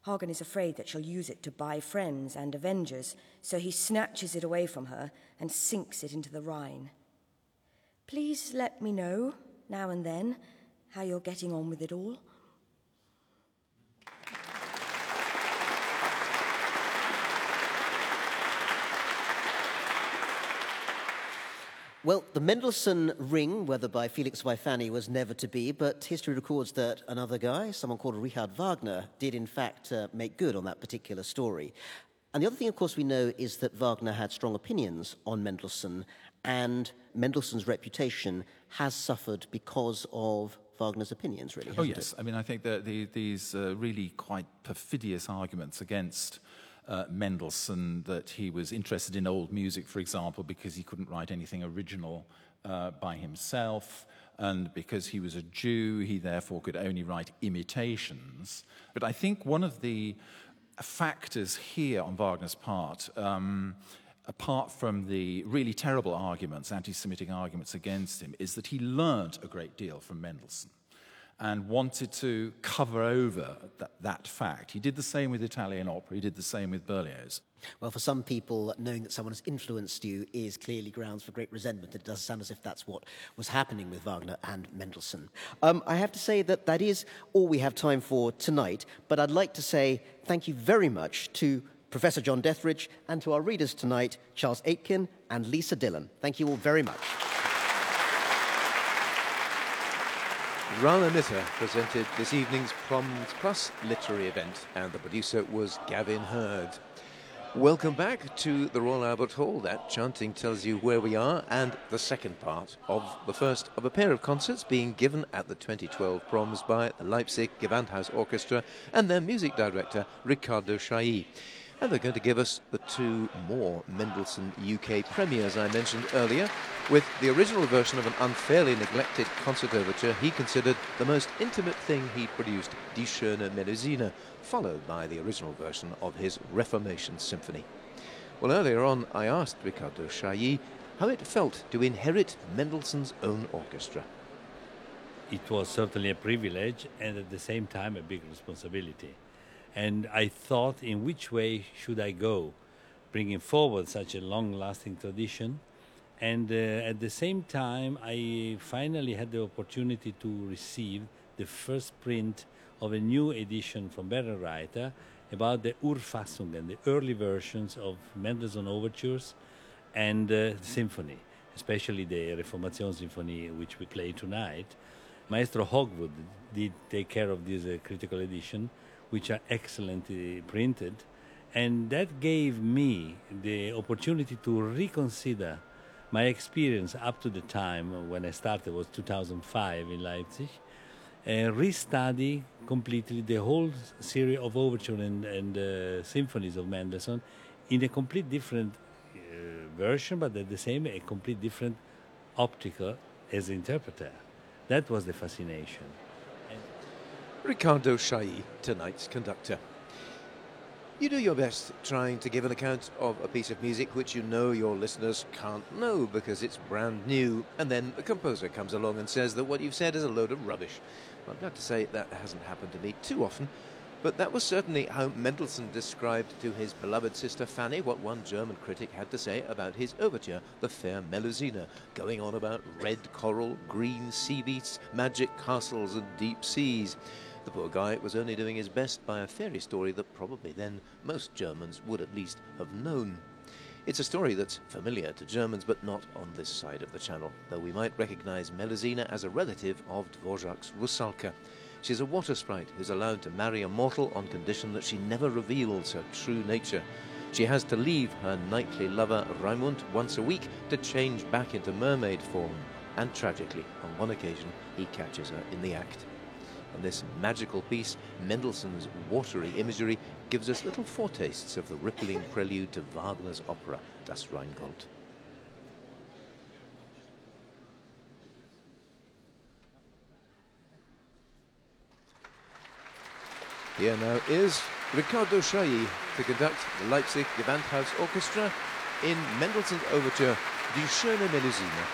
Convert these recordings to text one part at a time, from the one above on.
Hagen is afraid that she'll use it to buy friends and avengers, so he snatches it away from her and sinks it into the Rhine. Please let me know, now and then, how you're getting on with it all. Well, the Mendelssohn Ring, whether by Felix or by Fanny, was never to be, but history records that another guy, someone called Richard Wagner, did in fact make good on that particular story. And the other thing, of course, we know is that Wagner had strong opinions on Mendelssohn, and Mendelssohn's reputation has suffered because of Wagner's opinions, really, hasn't it? I mean, I think that these really quite perfidious arguments against Mendelssohn, that he was interested in old music, for example, because he couldn't write anything original by himself, and because he was a Jew, he therefore could only write imitations. But I think one of the factors here on Wagner's part, apart from the really terrible arguments, anti-Semitic arguments against him, is that he learnt a great deal from Mendelssohn and wanted to cover over that fact. He did the same with Italian opera, he did the same with Berlioz. Well, for some people, knowing that someone has influenced you is clearly grounds for great resentment. It does sound as if that's what was happening with Wagner and Mendelssohn. I have to say that that is all we have time for tonight, but I'd like to say thank you very much to Professor John Dethridge and to our readers tonight, Charles Aitken and Lisa Dillon. Thank you all very much. Rana Mitter presented this evening's Proms Plus literary event, and the producer was Gavin Hurd. Welcome back to the Royal Albert Hall. That chanting tells you where we are, and the second part of the first of a pair of concerts being given at the 2012 Proms by the Leipzig Gewandhaus Orchestra and their music director, Riccardo Chailly. And they're going to give us the two more Mendelssohn UK premieres I mentioned earlier, with the original version of an unfairly neglected concert overture he considered the most intimate thing he'd produced, Die schöne Melusine, followed by the original version of his Reformation Symphony. Well, earlier on I asked Riccardo Chailly how it felt to inherit Mendelssohn's own orchestra. It was certainly a privilege and at the same time a big responsibility. And I thought, in which way should I go, bringing forward such a long-lasting tradition? And at the same time, I finally had the opportunity to receive the first print of a new edition from Bärenreiter about the Urfassungen, the early versions of Mendelssohn overtures and symphony, especially the Reformation Symphony, which we play tonight. Maestro Hogwood did take care of this critical edition, which are excellently printed, and that gave me the opportunity to reconsider my experience up to the time when I started, was 2005 in Leipzig, and restudy completely the whole series of overture and symphonies of Mendelssohn in a complete different version, but at the same a complete different optical as interpreter. That was the fascination. Riccardo Chailly, tonight's conductor. You do your best trying to give an account of a piece of music which you know your listeners can't know because it's brand new, and then the composer comes along and says that what you've said is a load of rubbish. Well, I'm glad to say that hasn't happened to me too often, but that was certainly how Mendelssohn described to his beloved sister Fanny what one German critic had to say about his overture, The Fair Melusine, going on about red coral, green sea beats, magic castles and deep seas. The poor guy was only doing his best by a fairy story that probably then most Germans would at least have known. It's a story that's familiar to Germans, but not on this side of the channel, though we might recognize Melusine as a relative of Dvorak's Rusalka. She's a water sprite who's allowed to marry a mortal on condition that she never reveals her true nature. She has to leave her knightly lover Raimund once a week to change back into mermaid form, and tragically, on one occasion, he catches her in the act. And this magical piece, Mendelssohn's watery imagery, gives us little foretastes of the rippling prelude to Wagner's opera, Das Rheingold. Here now is Riccardo Chailly to conduct the Leipzig Gewandhaus Orchestra in Mendelssohn's overture, Die schöne Melusine.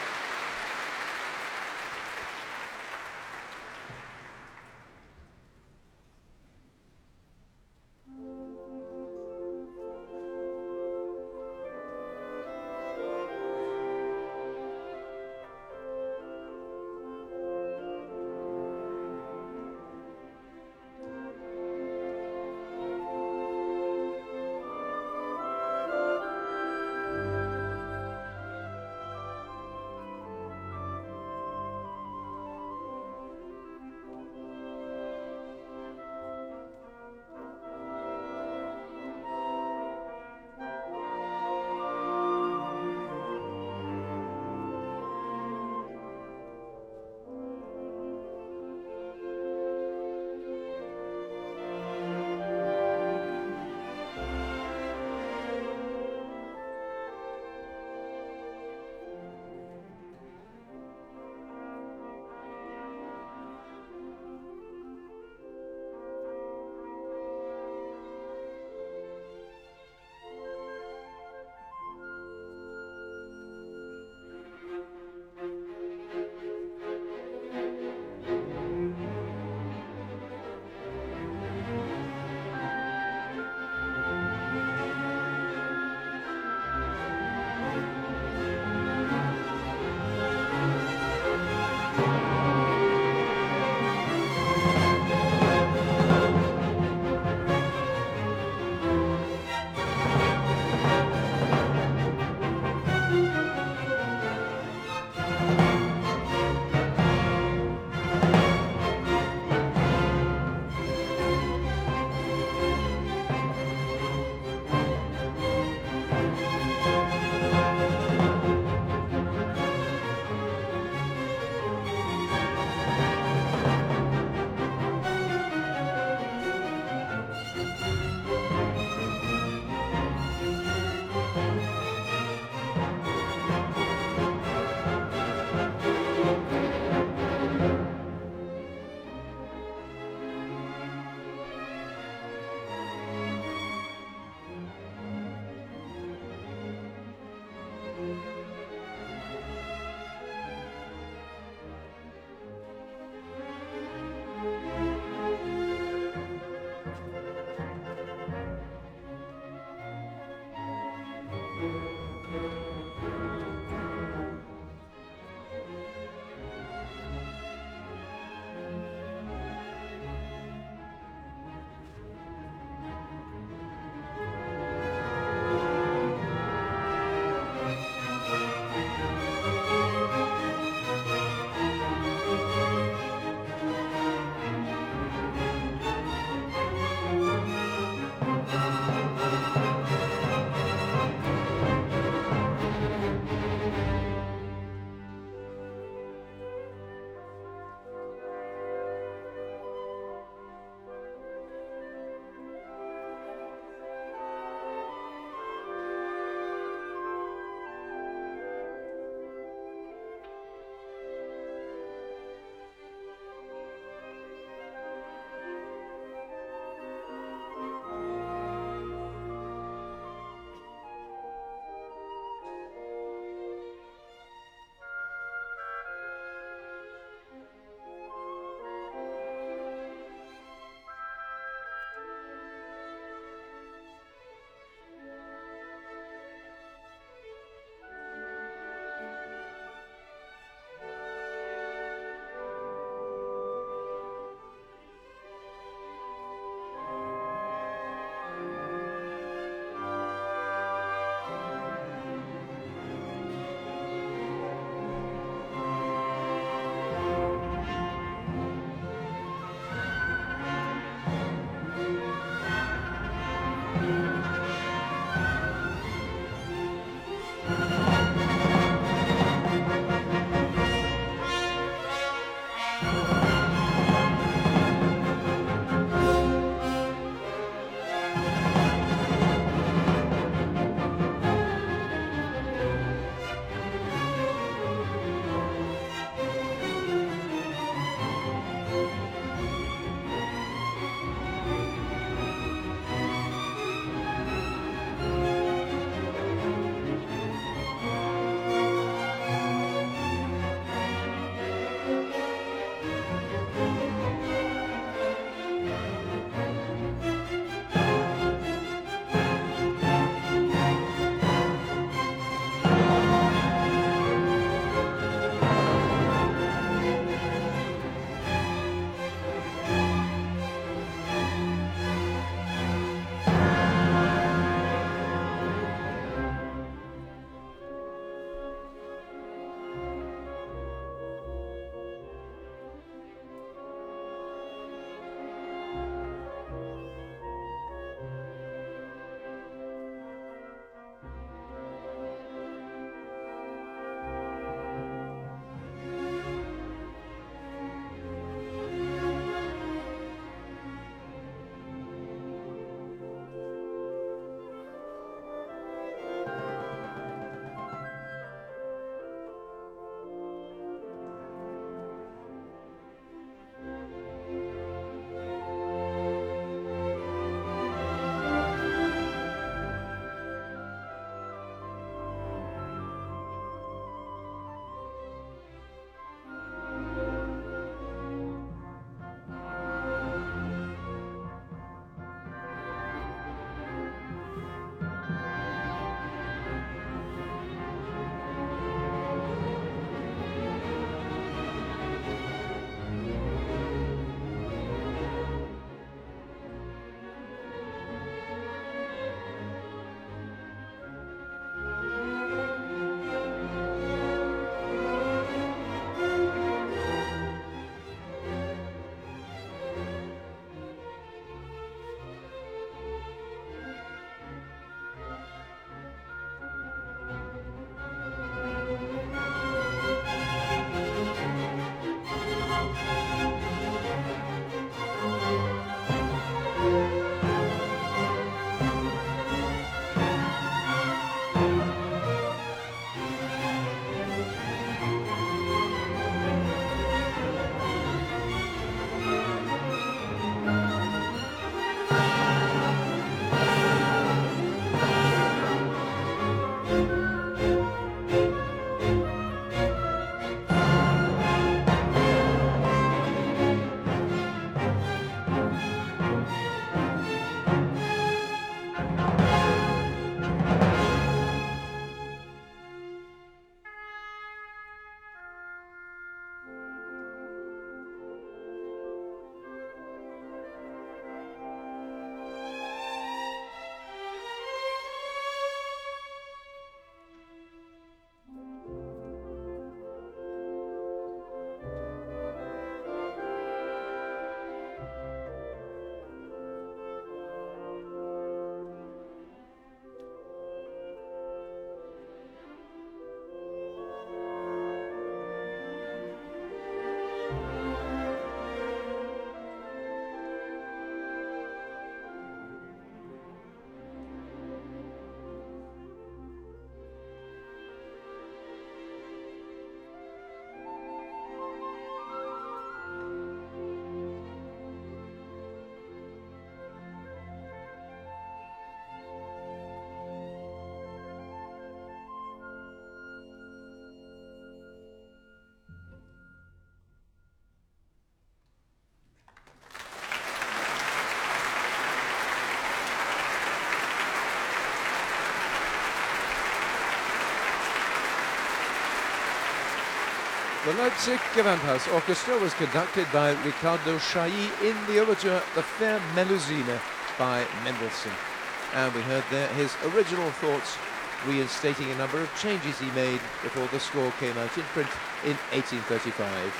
The Leipzig Gewandhaus Orchestra was conducted by Riccardo Chailly in the overture The Fair Melusine by Mendelssohn. And we heard there his original thoughts, reinstating a number of changes he made before the score came out in print in 1835.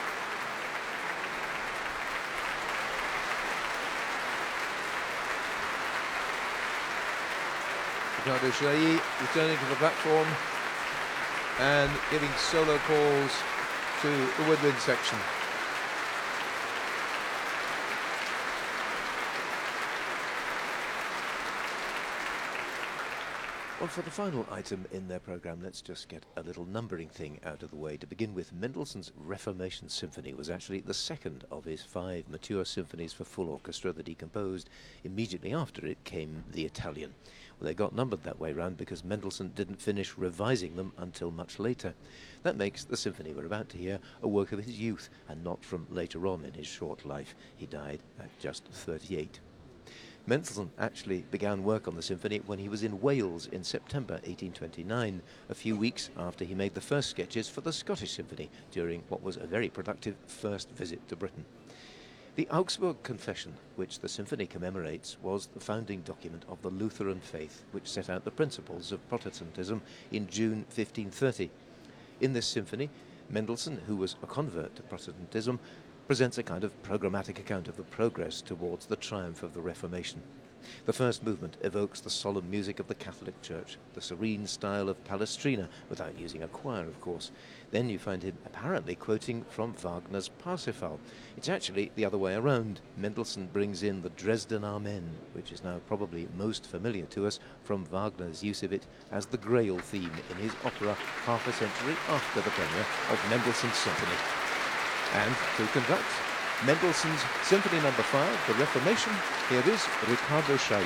Riccardo Chailly returning to the platform and giving solo calls to the woodwind section. Well, for the final item in their programme, let's just get a little numbering thing out of the way. To begin with, Mendelssohn's Reformation Symphony was actually the second of his 5 mature symphonies for full orchestra that he composed. Immediately after it came the Italian. Well, they got numbered that way round because Mendelssohn didn't finish revising them until much later. That makes the symphony we're about to hear a work of his youth and not from later on in his short life. He died at just 38. Mendelssohn actually began work on the symphony when he was in Wales in September 1829, a few weeks after he made the first sketches for the Scottish Symphony during what was a very productive first visit to Britain. The Augsburg Confession, which the symphony commemorates, was the founding document of the Lutheran faith, which set out the principles of Protestantism in June 1530. In this symphony, Mendelssohn, who was a convert to Protestantism, presents a kind of programmatic account of the progress towards the triumph of the Reformation. The first movement evokes the solemn music of the Catholic Church, the serene style of Palestrina, without using a choir, of course. Then you find him apparently quoting from Wagner's Parsifal. It's actually the other way around. Mendelssohn brings in the Dresden Amen, which is now probably most familiar to us from Wagner's use of it as the Grail theme in his opera half a century after the premiere of Mendelssohn's Symphony. And to conduct Mendelssohn's Symphony No. 5, The Reformation, here is Riccardo Chailly.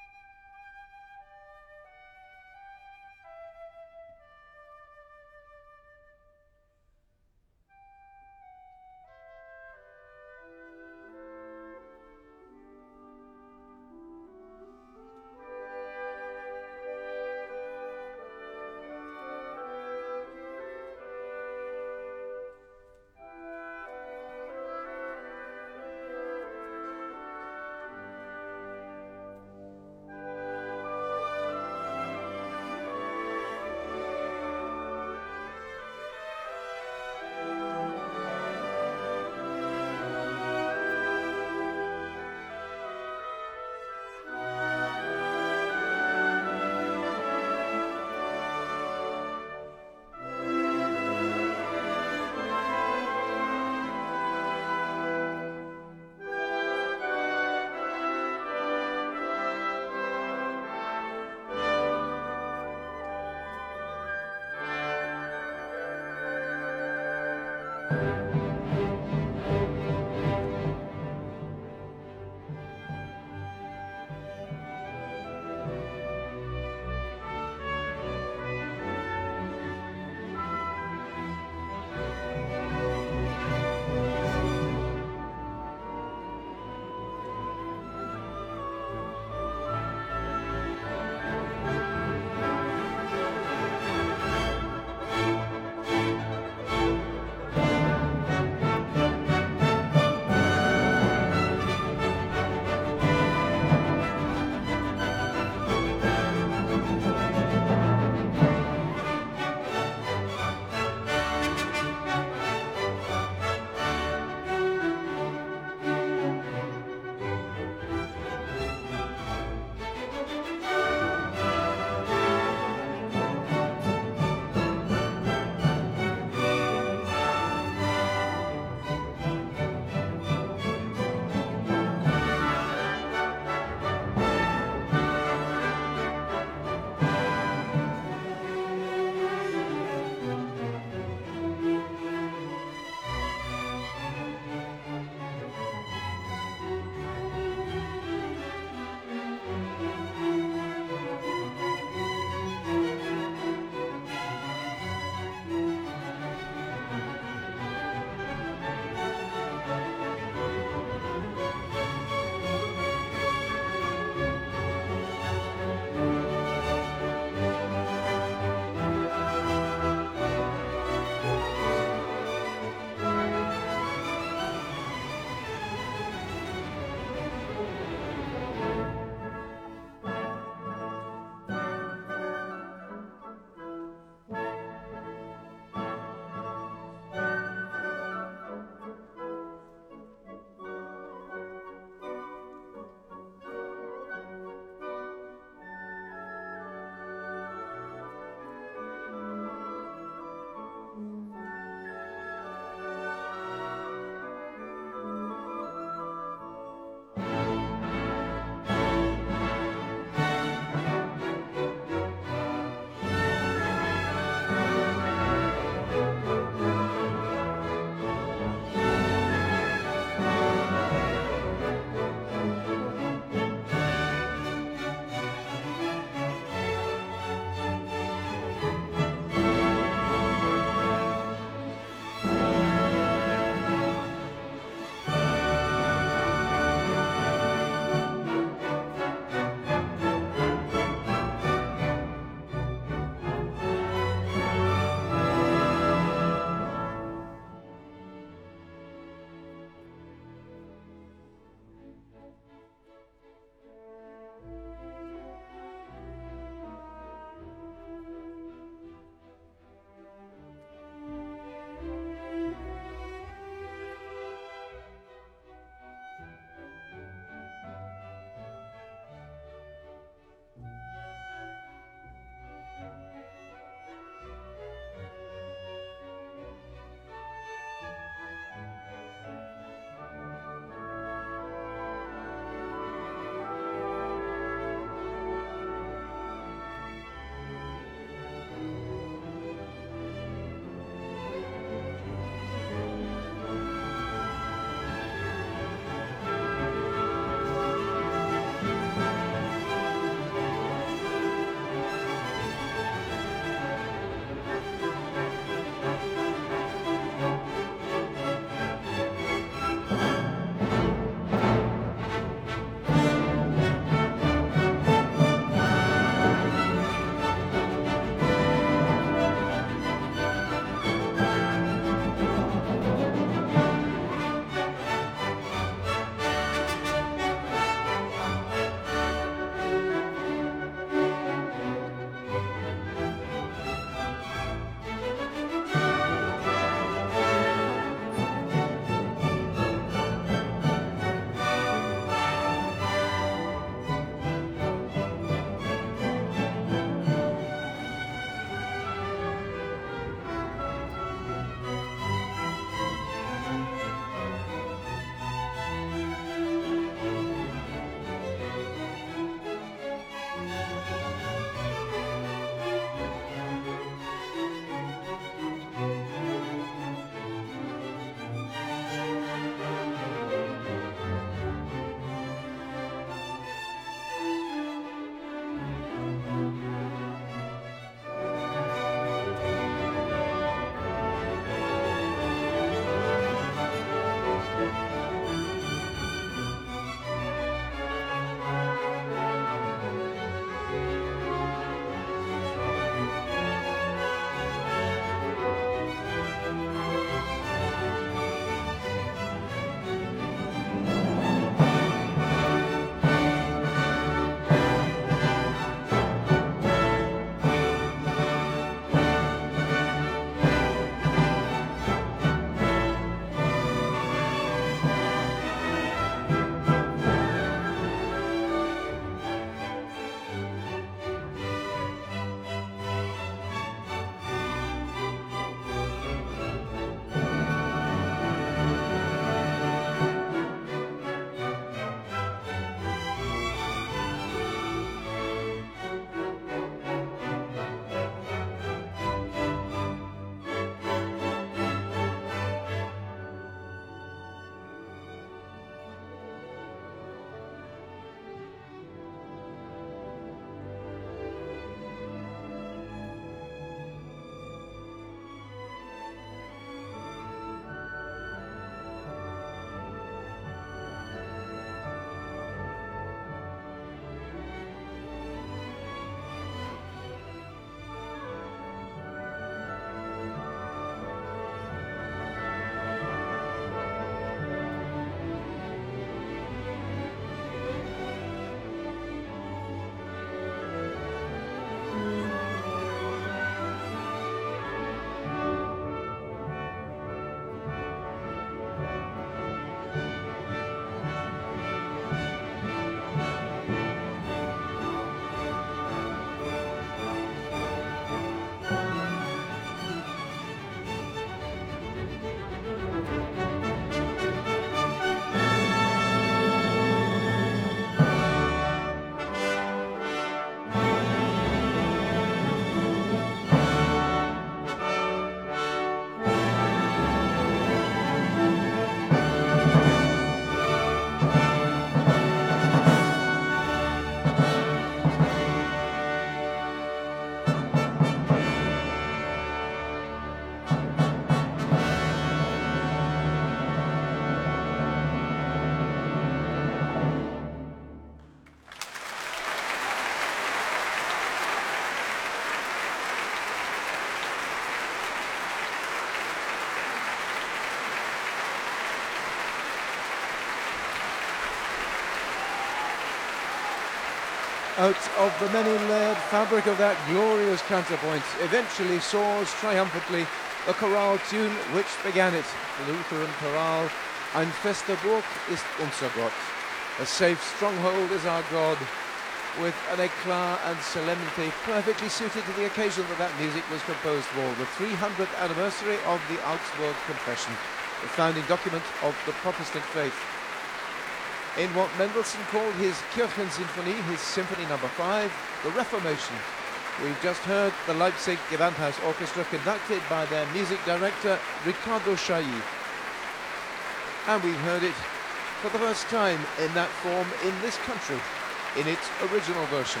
out of the many-layered fabric of that glorious counterpoint, eventually soars triumphantly the chorale tune which began it, the Lutheran chorale, Ein fester Burg ist unser Gott. A safe stronghold is our God, with an éclat and solemnity perfectly suited to the occasion that music was composed for, the 300th anniversary of the Augsburg Confession, the founding document of the Protestant faith. In what Mendelssohn called his Kirchensinfonie, his Symphony No. 5, the Reformation, we've just heard the Leipzig Gewandhaus Orchestra conducted by their music director Riccardo Chailly. And we've heard it for the first time in that form in this country, in its original version.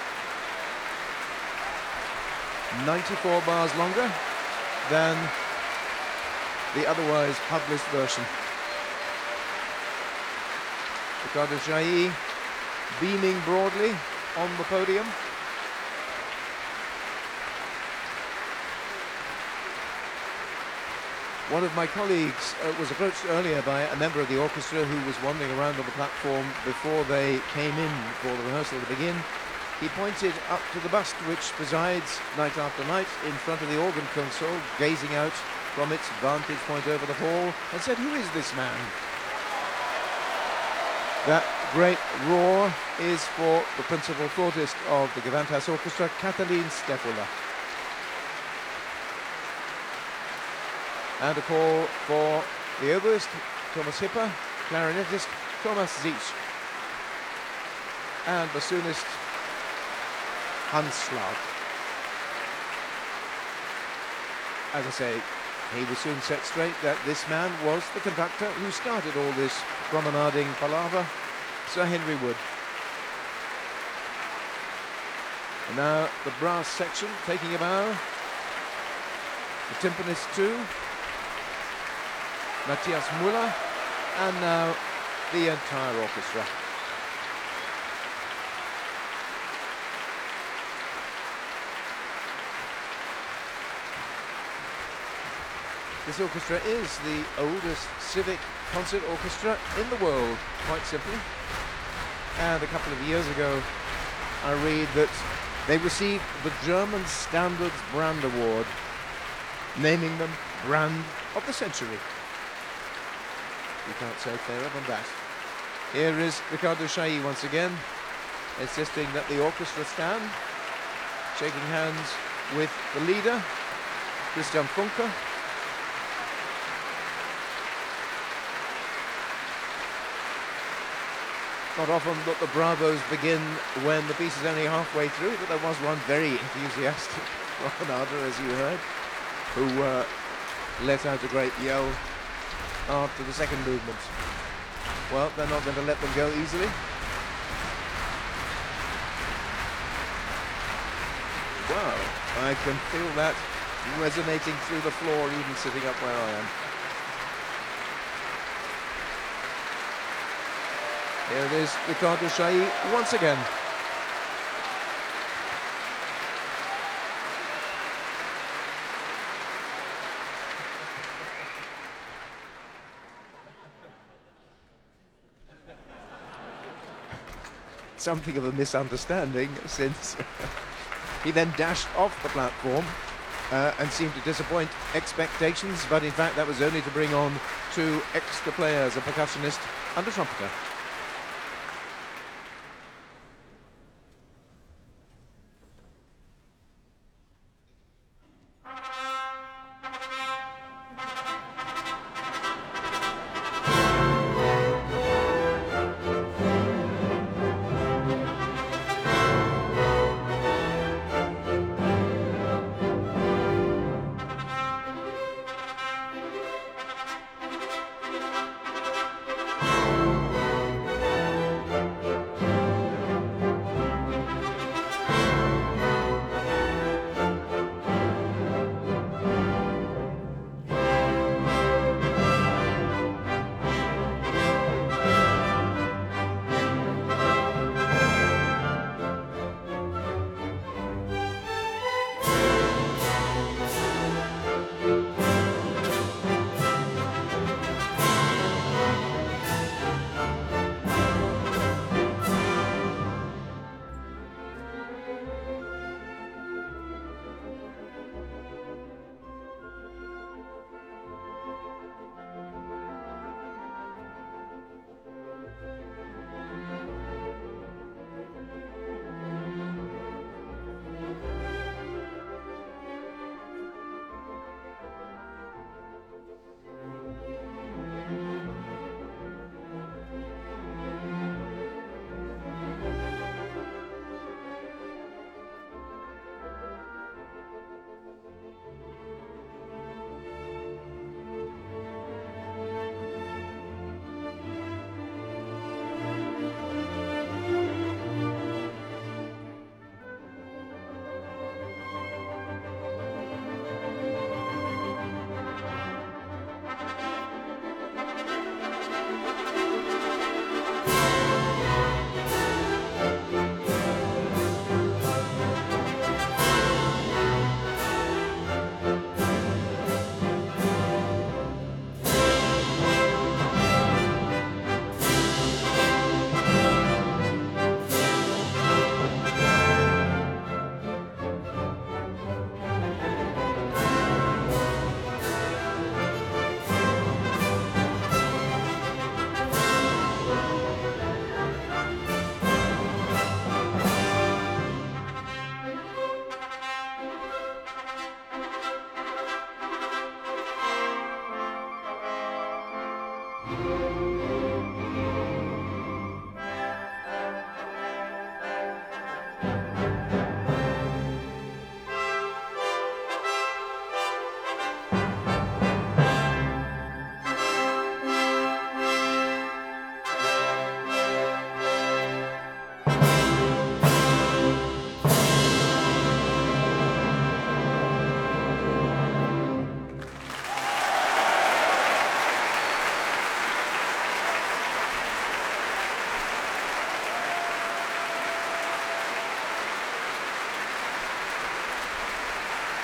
94 bars longer than the otherwise published version. Riccardo Chailly beaming broadly on the podium. One of my colleagues was approached earlier by a member of the orchestra who was wandering around on the platform before they came in for the rehearsal to begin. He pointed up to the bust which presides night after night in front of the organ console, gazing out from its vantage point over the hall, and said, "Who is this man?" That great roar is for the principal flautist of the Gewandhaus Orchestra, Katalin Stefula. And a call for the oboist, Thomas Hipper, clarinetist, Thomas Sich, and bassoonist, Hans Schlag. As I say, he was soon set straight that this man was the conductor who started all this promenading palaver, Sir Henry Wood. And now the brass section taking a bow, the timpanist too, Matthias Müller, and now the entire orchestra. This orchestra is the oldest civic concert orchestra in the world, quite simply. And a couple of years ago, I read that they received the German Standards Brand Award, naming them Brand of the Century. You can't say fairer than that. Here is Riccardo Chailly once again, insisting that the orchestra stand, shaking hands with the leader, Christian Funke. Not often that the bravos begin when the piece is only halfway through, but there was one very enthusiastic promenader, as you heard, who let out a great yell after the second movement. Well, they're not going to let them go easily. Wow, I can feel that resonating through the floor, even sitting up where I am. Here it is, Riccardo Chailly once again. Something of a misunderstanding, since he then dashed off the platform and seemed to disappoint expectations, but in fact that was only to bring on two extra players, a percussionist and a trumpeter.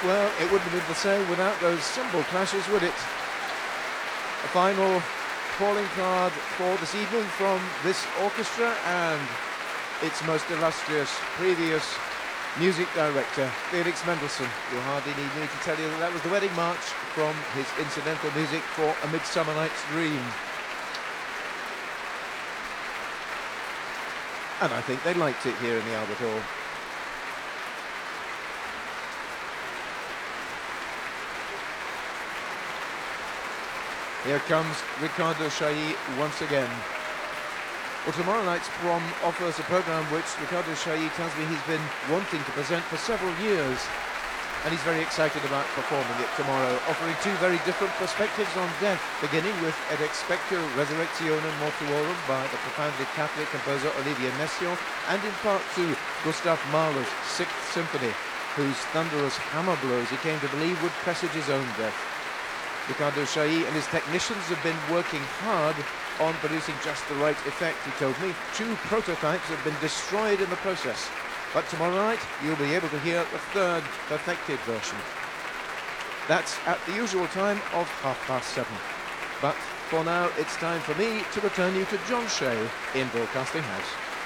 Well, it wouldn't have been the same without those cymbal clashes, would it? A final calling card for this evening from this orchestra and its most illustrious previous music director, Felix Mendelssohn. You'll hardly need me to tell you that that was the wedding march from his incidental music for A Midsummer Night's Dream. And I think they liked it here in the Albert Hall. Here comes Riccardo Chailly once again. Well, tomorrow night's prom offers a programme which Riccardo Chailly tells me he's been wanting to present for several years. And he's very excited about performing it tomorrow, offering two very different perspectives on death, beginning with Et Expecto Resurrectionem Mortuorum by the profoundly Catholic composer Olivier Messiaen, and in part two, Gustav Mahler's Sixth Symphony, whose thunderous hammer blows he came to believe would presage his own death. Riccardo Chailly and his technicians have been working hard on producing just the right effect, he told me. 2 prototypes have been destroyed in the process. But tomorrow night, you'll be able to hear the 3rd perfected version. That's at the usual time of 7:30. But for now, it's time for me to return you to John Shea in Broadcasting House.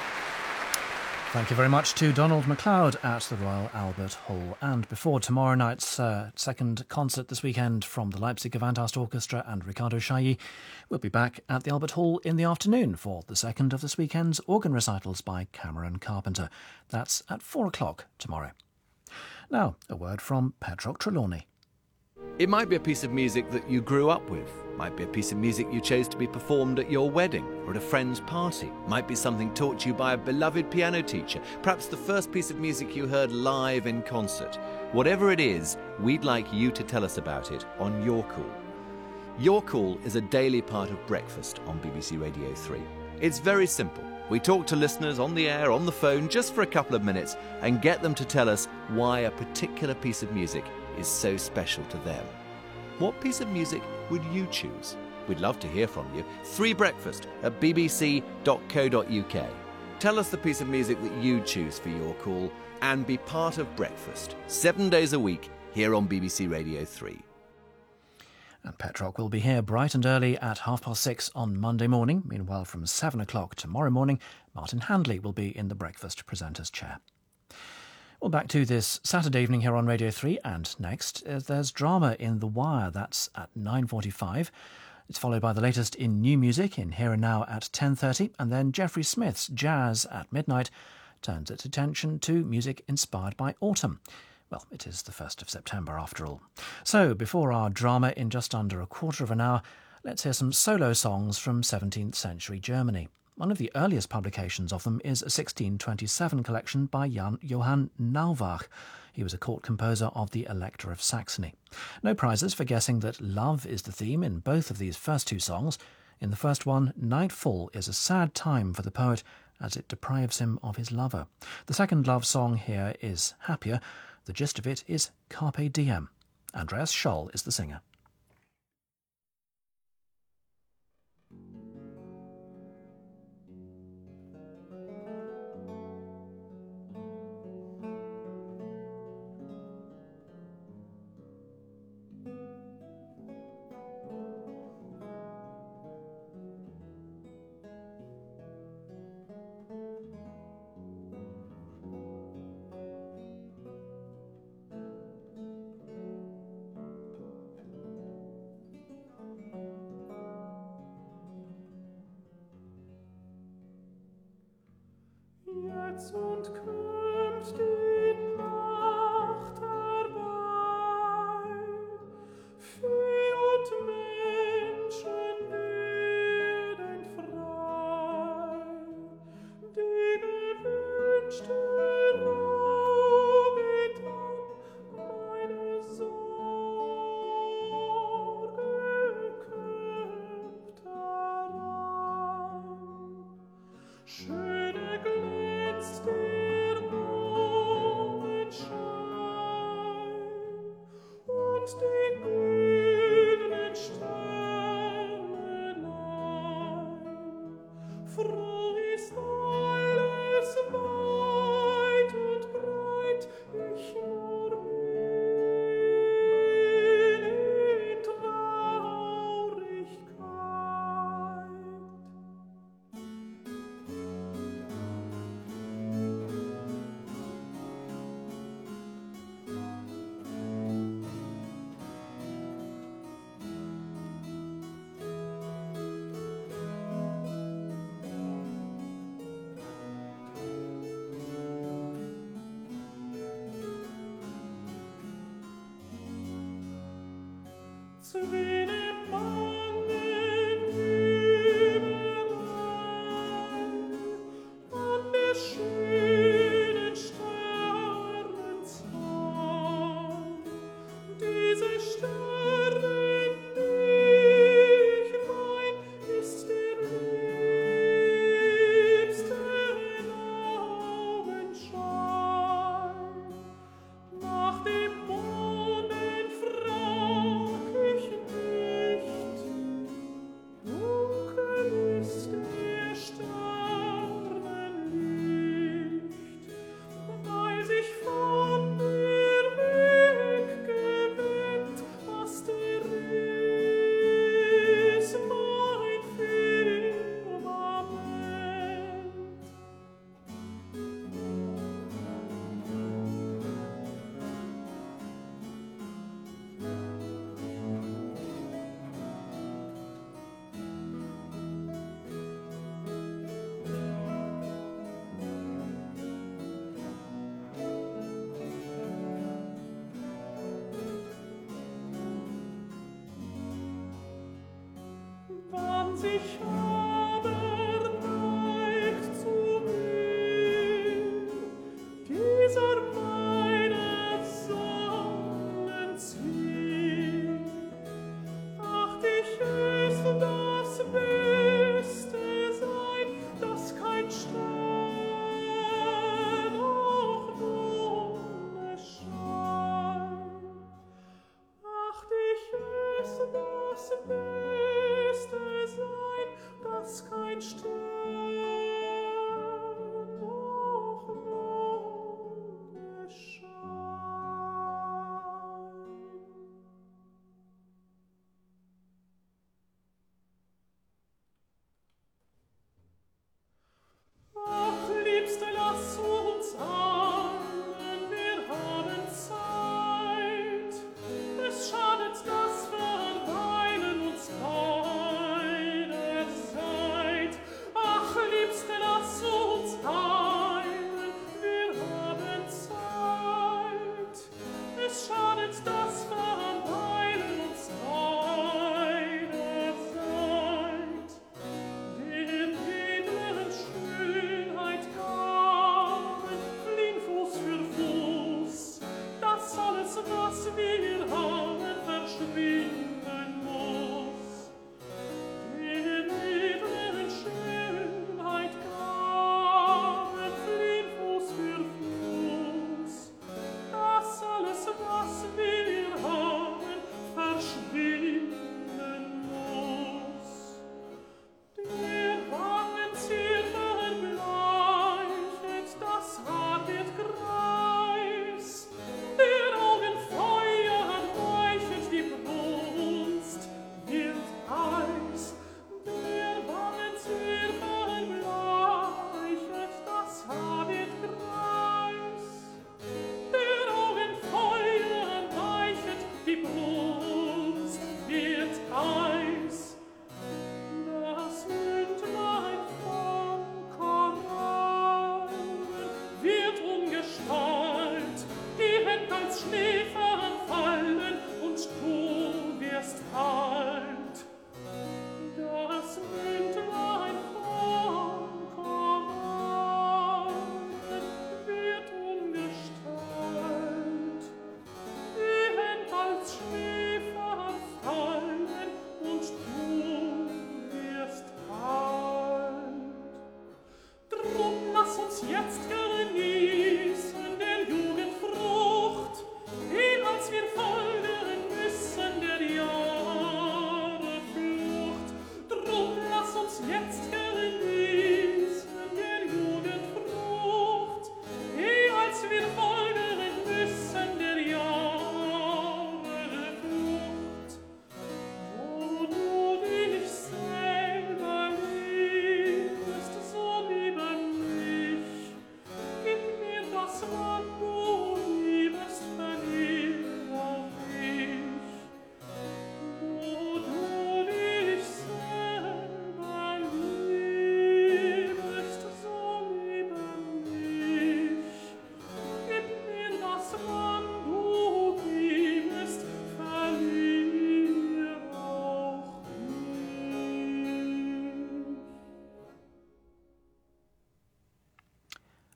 Thank you very much to Donald MacLeod at the Royal Albert Hall. And before tomorrow night's second concert this weekend from the Leipzig Gewandhaus Orchestra and Riccardo Chailly, we'll be back at the Albert Hall in the afternoon for the second of this weekend's organ recitals by Cameron Carpenter. That's at 4 o'clock tomorrow. Now, a word from Petroc Trelawney. It might be a piece of music that you grew up with. Might be a piece of music you chose to be performed at your wedding or at a friend's party. Might be something taught to you by a beloved piano teacher. Perhaps the first piece of music you heard live in concert. Whatever it is, we'd like you to tell us about it on Your Call. Your Call is a daily part of breakfast on BBC Radio 3. It's very simple. We talk to listeners on the air, on the phone, just for a couple of minutes and get them to tell us why a particular piece of music is so special to them. What piece of music would you choose? We'd love to hear from you. 3 Breakfast at bbc.co.uk. Tell us the piece of music that you choose for Your Call and be part of breakfast 7 days a week here on BBC Radio 3. And Petroc will be here bright and early at 6:30 on Monday morning. Meanwhile, from 7 o'clock tomorrow morning, Martin Handley will be in the breakfast presenter's chair. Well, back to this Saturday evening here on Radio 3, and next there's drama in The Wire. That's at 9:45. It's followed by the latest in new music in Here and Now at 10:30, and then Geoffrey Smith's Jazz at midnight turns its attention to music inspired by autumn. Well, it is the 1st of September after all. So, before our drama in just under a quarter of an hour, let's hear some solo songs from 17th century Germany. One of the earliest publications of them is a 1627 collection by Johann Nauwach. He was a court composer of the Elector of Saxony. No prizes for guessing that love is the theme in both of these first 2 songs. In the first one, nightfall is a sad time for the poet as it deprives him of his lover. The second love song here is happier. The gist of it is Carpe Diem. Andreas Scholl is the singer. Jetzt und künft die Nacht herbei, Vieh und Menschen werden frei, die gewünschte Ruhe dann meine Sorge kömmt heran. Schöne glänzt der Mond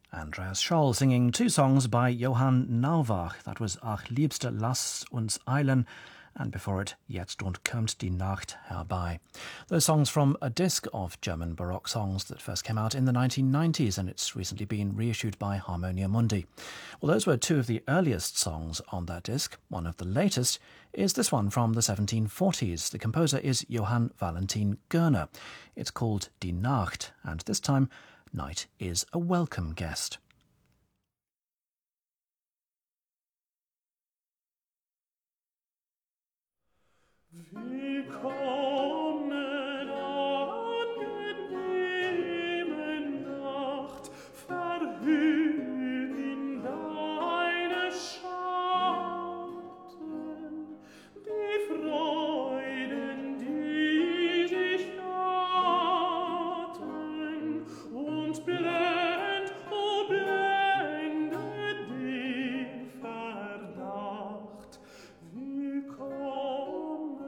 Andreas Scholl singing two songs by Johann Nauwach. That was Ach liebste, lass uns eilen, and before it, Jetzt und kommt die Nacht herbei. Those songs from a disc of German Baroque songs that first came out in the 1990s, and it's recently been reissued by Harmonia Mundi. Well, those were two of the earliest songs on that disc. One of the latest is this one from the 1740s. The composer is Johann Valentin Görner. It's called Die Nacht, and this time, night is a welcome guest. Willkommen, angenehme Nacht, verhüll in deine Schatten die Freuden, die dich gatten, und blend, oh blende den Verdacht. Willkommen,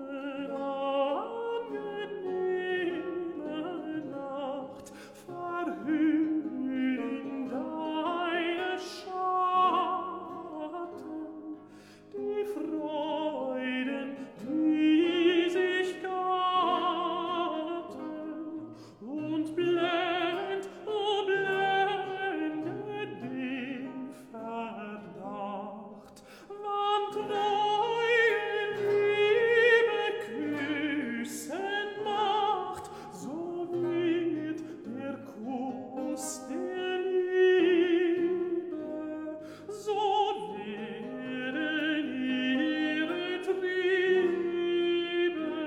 angenehme Nacht, verhüll in deine Schatten die Freuden, die sich gatten, und blend, oh blende den Verdacht. Wann treue Liebe küssen macht, so wird der Kuss der Liebe, so werden ihre Triebe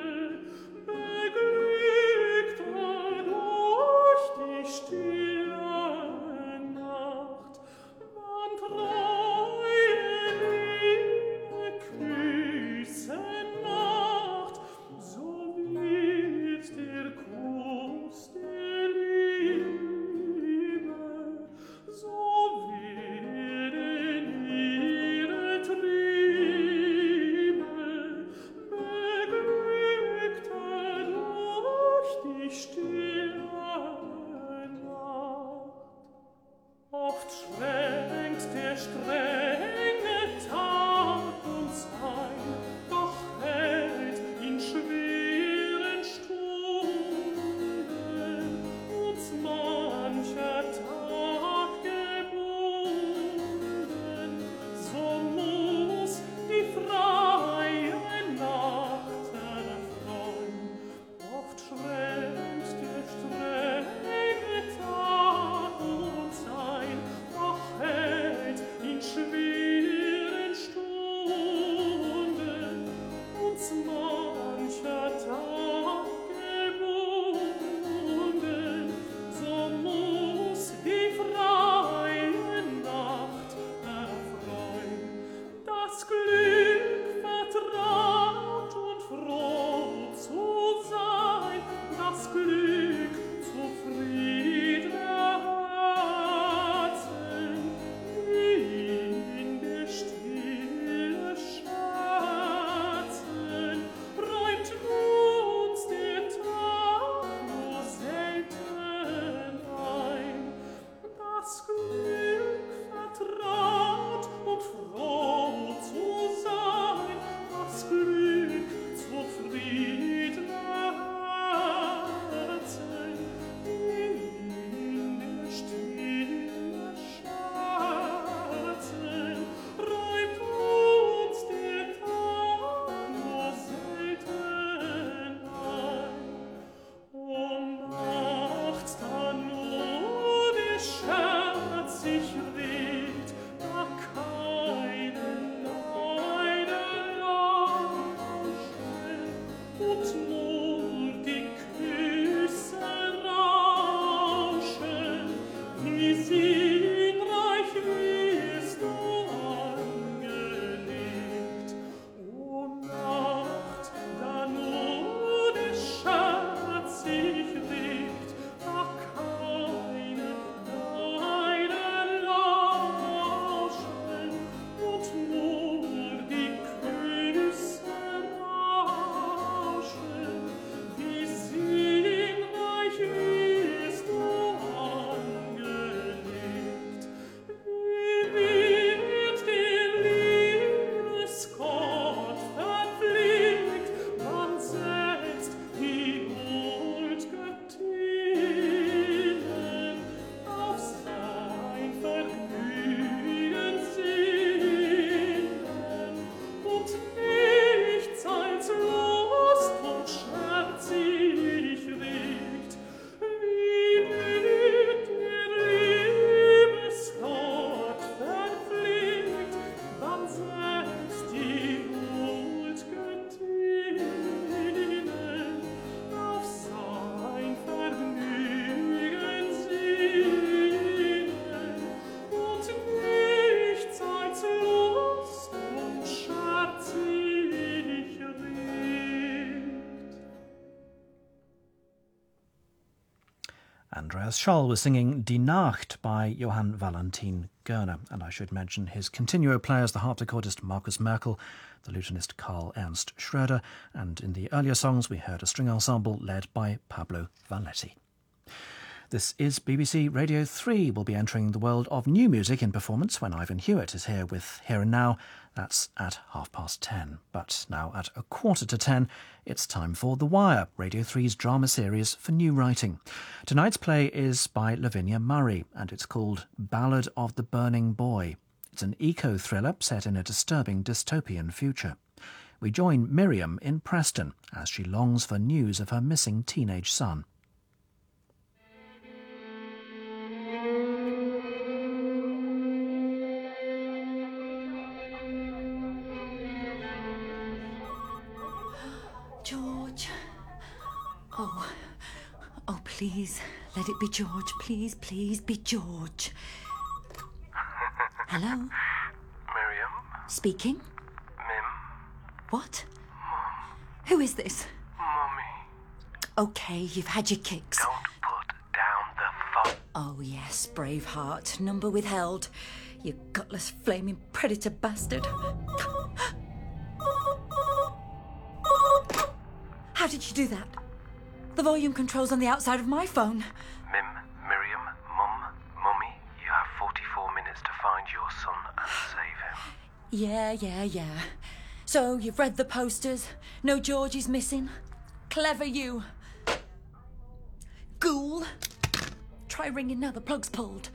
beglückter durch die stille Nacht. Wann treue Liebe küssen macht, so wird der Kuss der Liebe, so werden ihre Triebe beglückter durch die stille Nacht. Oft schränkt der strenge Tag uns ein, doch hält in schweren Stunden uns mancher Tag gebunden. So muss die freie Nacht erfreuen. Oft schränkt der strenge Tag uns ein, doch hält in schweren Stunden uns mancher Tag gebunden. So muss die freie Nacht erfreuen. Das Glück vertraut und froh zu sein, das Glück zufriedener Herzen, die in der Stille schätzen, räumt uns der Tag nur selten ein. Das Glück vertraut und froh zu sein, das Glück zufriedener Herzen, die in der Stille schätzen, räumt uns der Tag nur selten ein. Und nachts, da nur der Scherz sich regt, da keine Leine lauschen, und nur die Küsse rauschen, wie sinnreich wirst du angelegt. O Nacht, da nur der Scherz sich regt, da keine Leine lauschen, und nur die Küsse rauschen, wie sinnreich wirst du angelegt. Andreas Scholl was singing Die Nacht by Johann Valentin Görner. And I should mention his continuo players, the harpsichordist Markus Merkel, the lutenist Karl Ernst Schröder, and in the earlier songs we heard a string ensemble led by Pablo Valletti. This is BBC Radio 3. We'll be entering the world of new music in performance when Ivan Hewitt is here with Here and Now. That's at 10:30. But now at 9:15, it's time for The Wire, Radio 3's drama series for new writing. Tonight's play is by Lavinia Murray, and it's called Ballad of the Burning Boy. It's an eco-thriller set in a disturbing dystopian future. We join Miriam in Preston as she longs for news of her missing teenage son. George. Oh, please, let it be George. Please, please be George. Hello? Miriam? Speaking? Mim? What? Mum? Who is this? Mummy. OK, you've had your kicks. Don't put down the phone. Oh, yes, Braveheart. Number withheld. You gutless, flaming predator bastard. How did you do that? The volume control's on the outside of my phone. Mim, Miriam, Mum, Mummy, you have 44 minutes to find your son and save him. Yeah. So, you've read the posters? No George is missing? Clever you. Ghoul. Try ringing now, the plug's pulled.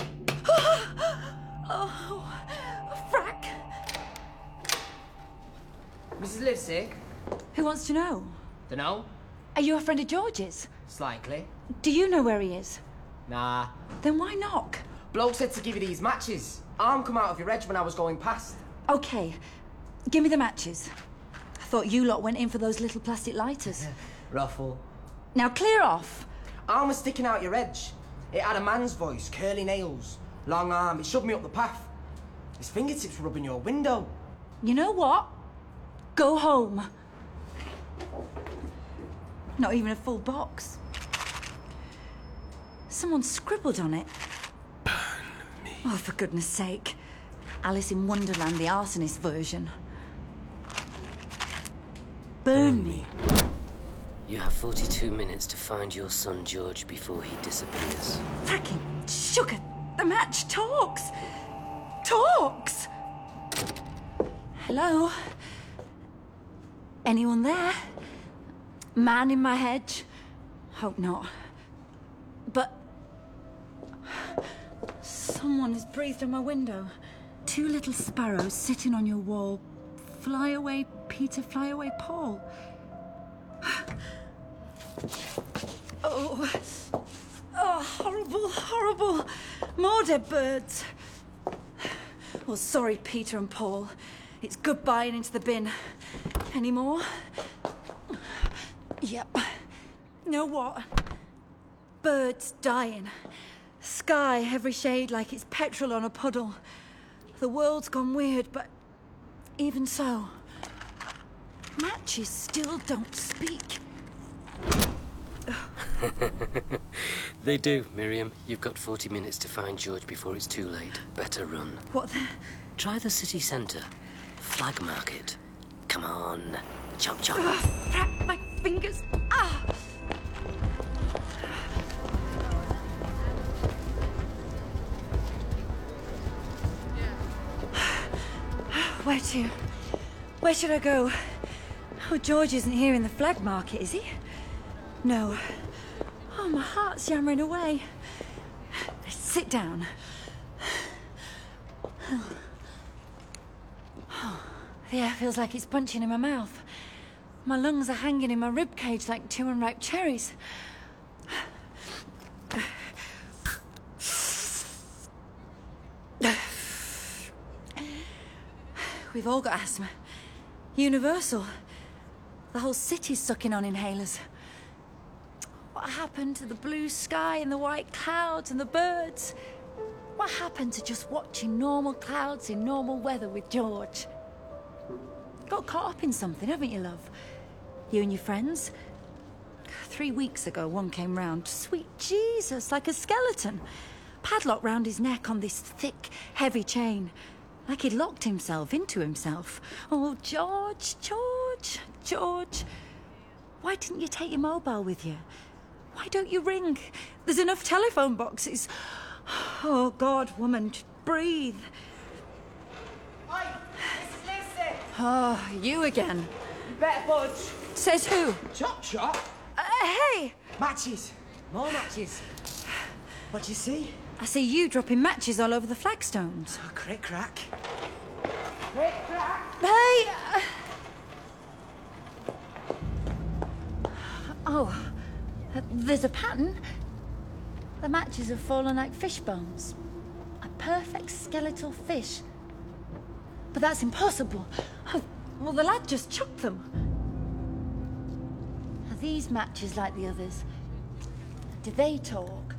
Oh, frack. Mrs. Livesick? Who wants to know? Dunno. Are you a friend of George's? Slightly. Do you know where he is? Nah. Then why knock? Bloke said to give you these matches. Arm come out of your edge when I was going past. OK. Give me the matches. I thought you lot went in for those little plastic lighters. Ruffle. Now clear off. Arm was sticking out your edge. It had a man's voice, curly nails, long arm. It shoved me up the path. His fingertips were rubbing your window. You know what? Go home. Not even a full box. Someone scribbled on it. Burn me. Oh, for goodness sake. Alice in Wonderland, the arsonist version. Burn me. You have 42 minutes to find your son, George, before he disappears. Fracking sugar. The match talks. Talks. Hello? Anyone there? Man in my hedge? Hope not. But someone has breathed on my window. 2 little sparrows sitting on your wall. Fly away, Peter, fly away, Paul. Oh, horrible, horrible. More dead birds. Oh, sorry, Peter and Paul. It's goodbye and into the bin. Any more? Yep. Know what? Birds dying. Sky every shade like it's petrol on a puddle. The world's gone weird, but even so, matches still don't speak. They do, Miriam. You've got 40 minutes to find George before it's too late. Better run. What the? Try the city centre. Flag market. Come on. Chomp, chomp. Crap, my fingers. Ah! Where to? Where should I go? Oh, George isn't here in the flag market, is he? No. Oh, my heart's yammering away. Sit down. The air feels like it's punching in my mouth. My lungs are hanging in my ribcage like 2 unripe cherries. We've all got asthma. Universal. The whole city's sucking on inhalers. What happened to the blue sky and the white clouds and the birds? What happened to just watching normal clouds in normal weather with George? Got caught up in something, haven't you, love? You and your friends? 3 weeks ago, one came round. Sweet Jesus, like a skeleton. Padlock round his neck on this thick, heavy chain. Like he'd locked himself into himself. Oh, George, George, George. Why didn't you take your mobile with you? Why don't you ring? There's enough telephone boxes. Oh, God, woman, just breathe. Oi, Mrs. Lucy. Oh, you again. You better budge. Says who? Chop shop. Hey! Matches. More matches. What do you see? I see you dropping matches all over the flagstones. Oh, crick crack. Crick crack. Hey! Oh, there's a pattern. The matches have fallen like fish bones. A perfect skeletal fish. But that's impossible. Oh, well, the lad just chucked them. Are these matches like the others? Do they talk?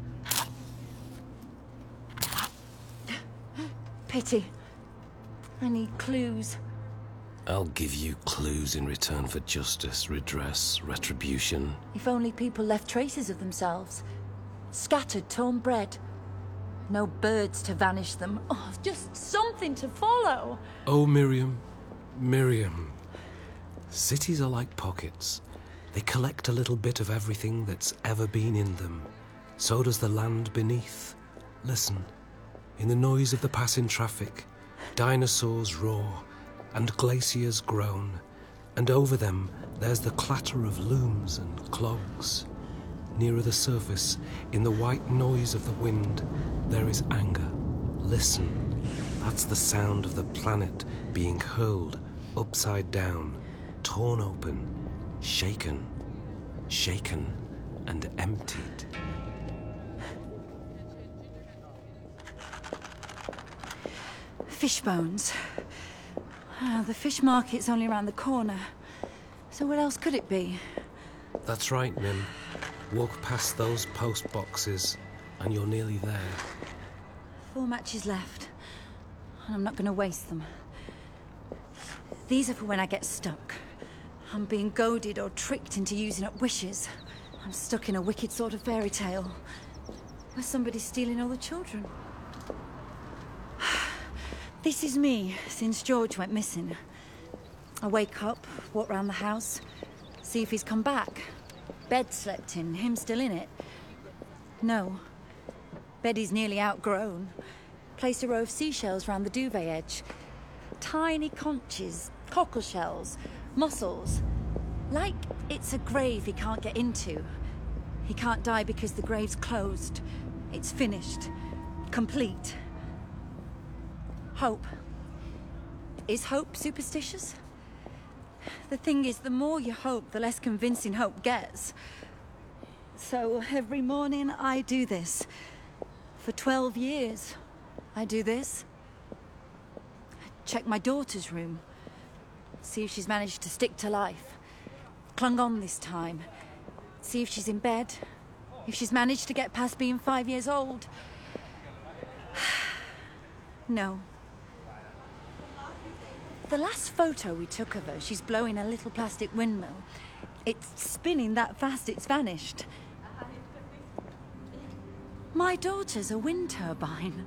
Pity. I need clues. I'll give you clues in return for justice, redress, retribution. If only people left traces of themselves. Scattered, torn bread. No birds to vanish them. Oh, just something to follow. Oh, Miriam. Miriam. Cities are like pockets. They collect a little bit of everything that's ever been in them. So does the land beneath. Listen. In the noise of the passing traffic, dinosaurs roar, and glaciers groan, and over them there's the clatter of looms and clogs. Nearer the surface, in the white noise of the wind, there is anger. Listen, that's the sound of the planet being hurled upside down, torn open, shaken, shaken, and emptied. Fish bones. The fish market's only around the corner. So what else could it be? That's right, Nim. Walk past those post boxes, and you're nearly there. 4 matches left, and I'm not going to waste them. These are for when I get stuck. I'm being goaded or tricked into using up wishes. I'm stuck in a wicked sort of fairy tale, where somebody's stealing all the children. This is me since George went missing. I wake up, walk round the house, see if he's come back. Bed slept in, him still in it. No. Bed is nearly outgrown. Place a row of seashells round the duvet edge. Tiny conches, cockle shells, mussels. Like it's a grave he can't get into. He can't die because the grave's closed. It's finished. Complete. Hope. Is hope superstitious? The thing is, the more you hope, the less convincing hope gets. So every morning I do this. For 12 years, I do this. Check my daughter's room. See if she's managed to stick to life. Clung on this time. See if she's in bed. If she's managed to get past being 5 years old. No. The last photo we took of her, she's blowing a little plastic windmill. It's spinning that fast it's vanished. My daughter's a wind turbine.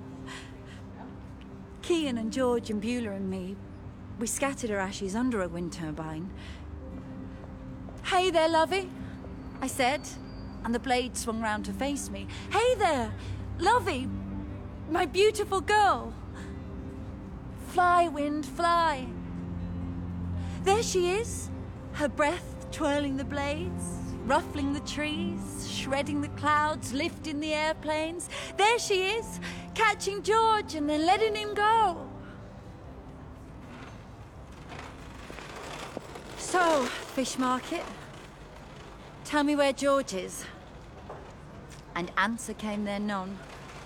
Cian and George and Beulah and me, we scattered her ashes under a wind turbine. Hey there, lovey, I said, and the blade swung round to face me. Hey there, lovey, my beautiful girl. Fly, wind, fly. There she is, her breath twirling the blades, ruffling the trees, shredding the clouds, lifting the airplanes. There she is, catching George and then letting him go. So, fish market, tell me where George is. And answer came there none.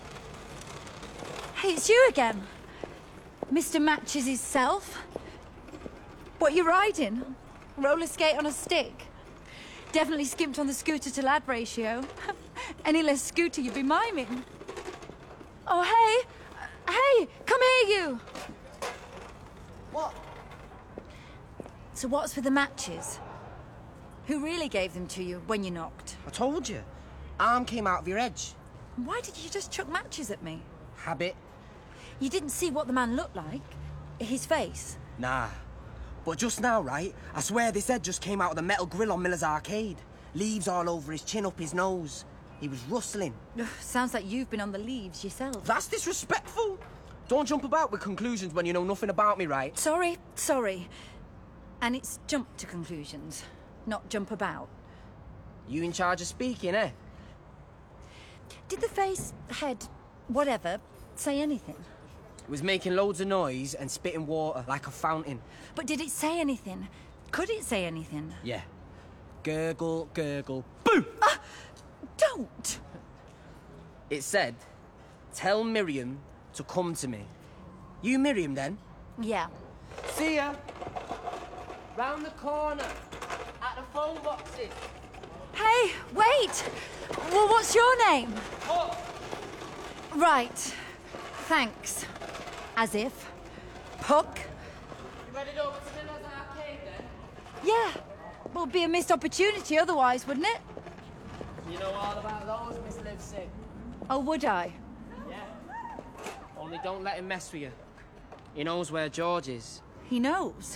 Hey, it's you again. Mr. Matches' self. What you riding? Roller skate on a stick? Definitely skimped on the scooter to lad ratio. Any less scooter you'd be miming. Oh, hey! Hey, come here, you! What? So what's with the matches? Who really gave them to you when you knocked? I told you. Arm came out of your edge. Why did you just chuck matches at me? Habit. You didn't see what the man looked like? His face? Nah. But just now, right, I swear this head just came out of the metal grill on Miller's Arcade. Leaves all over his chin, up his nose. He was rustling. Sounds like you've been on the leaves yourself. That's disrespectful. Don't jump about with conclusions when you know nothing about me, right? Sorry. And it's jump to conclusions, not jump about. You in charge of speaking, eh? Did the face, head, whatever, say anything? It was making loads of noise and spitting water like a fountain. But did it say anything? Could it say anything? Yeah. Gurgle, gurgle, boo! Don't! It said, tell Miriam to come to me. You Miriam, then? Yeah. See ya! Round the corner, at the phone boxes. Hey, wait! Well, what's your name? Oh. Right. Thanks. As if. Puck? You ready to go to Miller's Arcade, then? Yeah. Well, it'd be a missed opportunity otherwise, wouldn't it? You know all about those, Miss Livesey. Oh, would I? Yeah. Only don't let him mess with you. He knows where George is. He knows?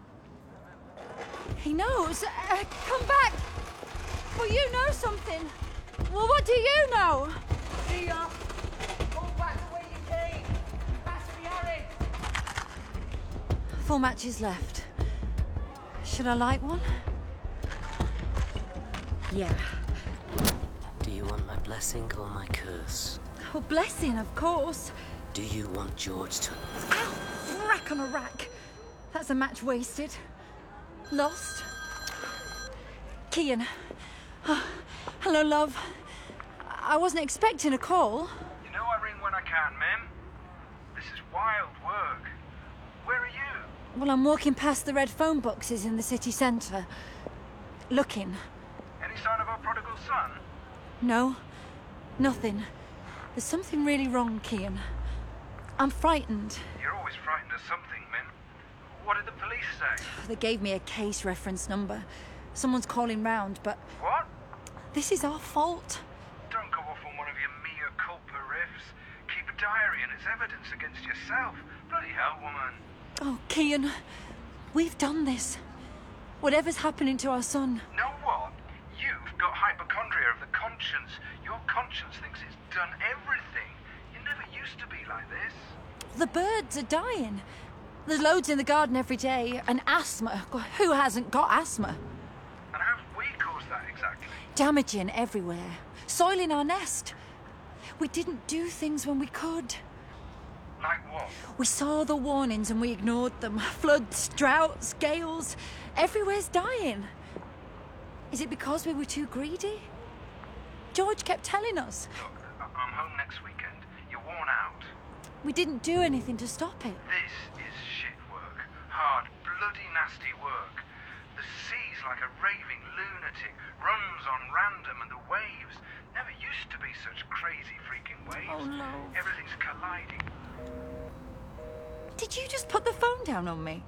He knows? Come back! Well, you know something. Well, what do you know? See ya! Go back to where you came! Pass me, Harry! 4 matches left. Should I light one? Yeah. Do you want my blessing or my curse? Oh, blessing, of course. Do you want George to... Ow! Rack on a rack. That's a match wasted. Lost. Kian. Oh, hello, love. I wasn't expecting a call. You know I ring when I can, Mim. This is wild work. Where are you? Well, I'm walking past the red phone boxes in the city centre. Looking. Any sign of our prodigal son? No. Nothing. There's something really wrong, Kian. I'm frightened. You're always frightened of something, Mim. What did the police say? They gave me a case reference number. Someone's calling round, but... What? This is our fault. Don't go off on one of your mea culpa riffs. Keep a diary and it's evidence against yourself. Bloody hell, woman. Oh, Kian, we've done this. Whatever's happening to our son. Know what? You've got hypochondria of the conscience. Your conscience thinks it's done everything. You never used to be like this. The birds are dying. There's loads in the garden every day. And asthma. God, who hasn't got asthma? And how have we caused that exactly? Damaging everywhere. Soiling our nest. We didn't do things when we could. Like what? We saw the warnings and we ignored them. Floods, droughts, gales. Everywhere's dying. Is it because we were too greedy? George kept telling us. Look, I'm home next weekend. You're worn out. We didn't do anything to stop it. This is shit work. Hard, bloody nasty work. The sea's like a raving lunatic, runs on random, and the waves never used to be such crazy freaking waves. Oh, no. Everything's colliding. Did you just put the phone down on me?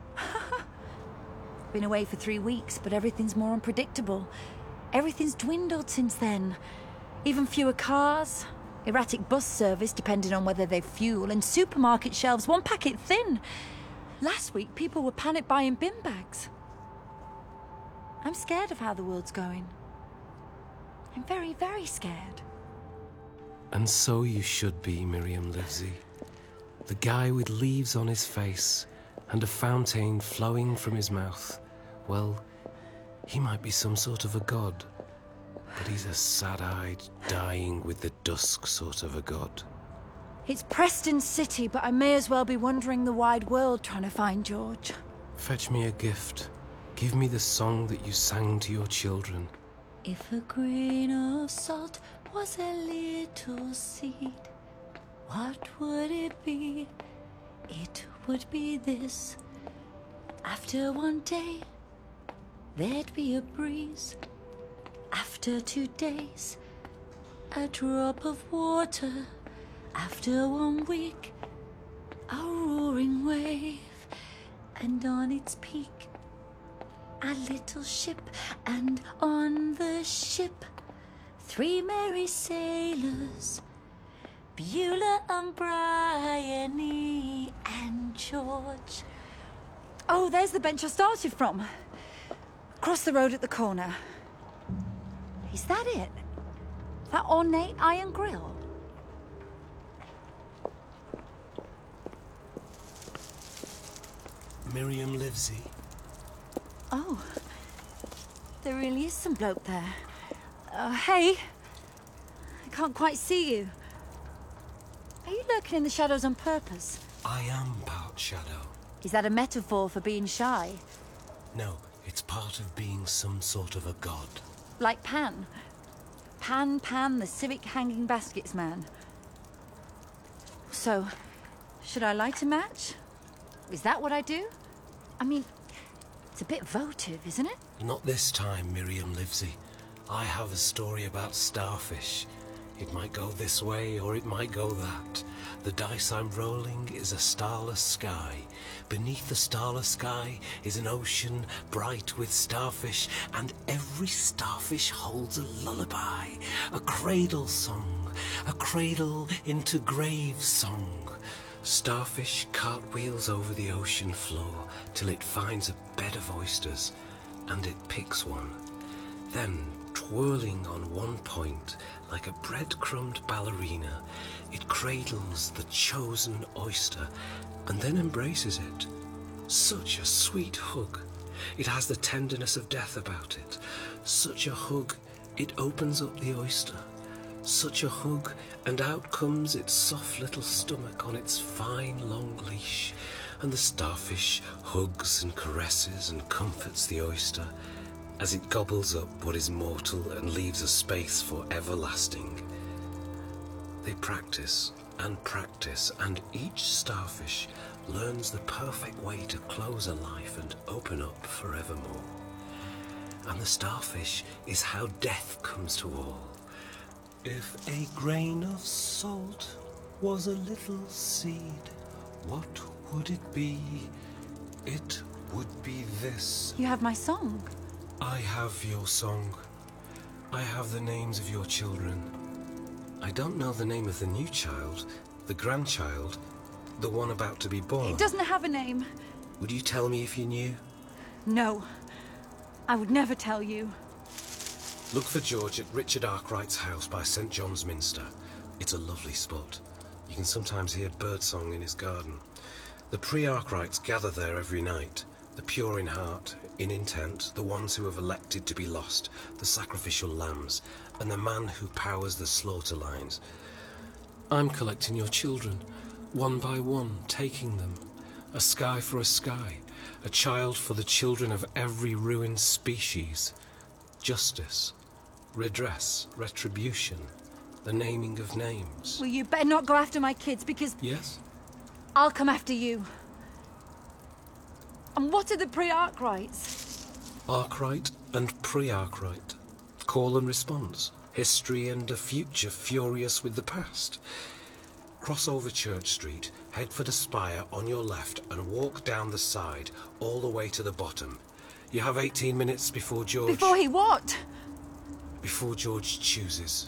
Been away for 3 weeks, but everything's more unpredictable. Everything's dwindled since then. Even fewer cars, erratic bus service depending on whether they've fuel, and supermarket shelves 1 packet thin. Last week, people were panic buying bin bags. I'm scared of how the world's going. I'm very, very scared. And so you should be, Miriam Livesey. The guy with leaves on his face and a fountain flowing from his mouth. Well, he might be some sort of a god, but he's a sad-eyed, dying with the dusk sort of a god. It's Preston City, but I may as well be wandering the wide world trying to find George. Fetch me a gift. Give me the song that you sang to your children. If a grain of salt was a little seed, what would it be? It would be this. After 1 day, there'd be a breeze. After 2 days, a drop of water. After 1 week, a roaring wave. And on its peak, a little ship, and on the ship 3 merry sailors, Beulah and Bryony and George. Oh, there's the bench I started from. Across the road at the corner. Is that it? That ornate iron grille? Miriam Livesey. Oh, there really is some bloke there. Hey, I can't quite see you. Are you lurking in the shadows on purpose? I am part shadow. Is that a metaphor for being shy? No, it's part of being some sort of a god. Like Pan? Pan, the civic hanging baskets man. So, should I light a match? Is that what I do? I mean, it's a bit votive, isn't it? Not this time, Miriam Livesey. I have a story about starfish. It might go this way or it might go that. The dice I'm rolling is a starless sky. Beneath the starless sky is an ocean bright with starfish, and every starfish holds a lullaby, a cradle song, a cradle into grave song. Starfish cartwheels over the ocean floor till it finds a bed of oysters, and it picks one. Then, twirling on one point, like a breadcrumbed ballerina, it cradles the chosen oyster and then embraces it. Such a sweet hug. It has the tenderness of death about it. Such a hug, it opens up the oyster. Such a hug, and out comes its soft little stomach on its fine long leash, and the starfish hugs and caresses and comforts the oyster as it gobbles up what is mortal and leaves a space for everlasting. They practice, and each starfish learns the perfect way to close a life and open up forevermore. And the starfish is how death comes to all. If a grain of salt was a little seed, what would it be? It would be this. You have my song. I have your song. I have the names of your children. I don't know the name of the new child, the grandchild, the one about to be born. It doesn't have a name. Would you tell me if you knew? No. I would never tell you. Look for George at Richard Arkwright's house by St. John's Minster. It's a lovely spot. You can sometimes hear birdsong in his garden. The pre-Arkwrights gather there every night. The pure in heart, in intent, the ones who have elected to be lost, the sacrificial lambs, and the man who powers the slaughter lines. I'm collecting your children, one by one, taking them. A sky for a sky, a child for the children of every ruined species. Justice, redress, retribution, the naming of names. Well, you better not go after my kids, because... Yes? I'll come after you. And what are the pre-Arkwrights? Arkwright and pre-Arkwright. Call and response. History and a future furious with the past. Cross over Church Street, head for the spire on your left and walk down the side all the way to the bottom. You have 18 minutes before George... Before he what? Before George chooses.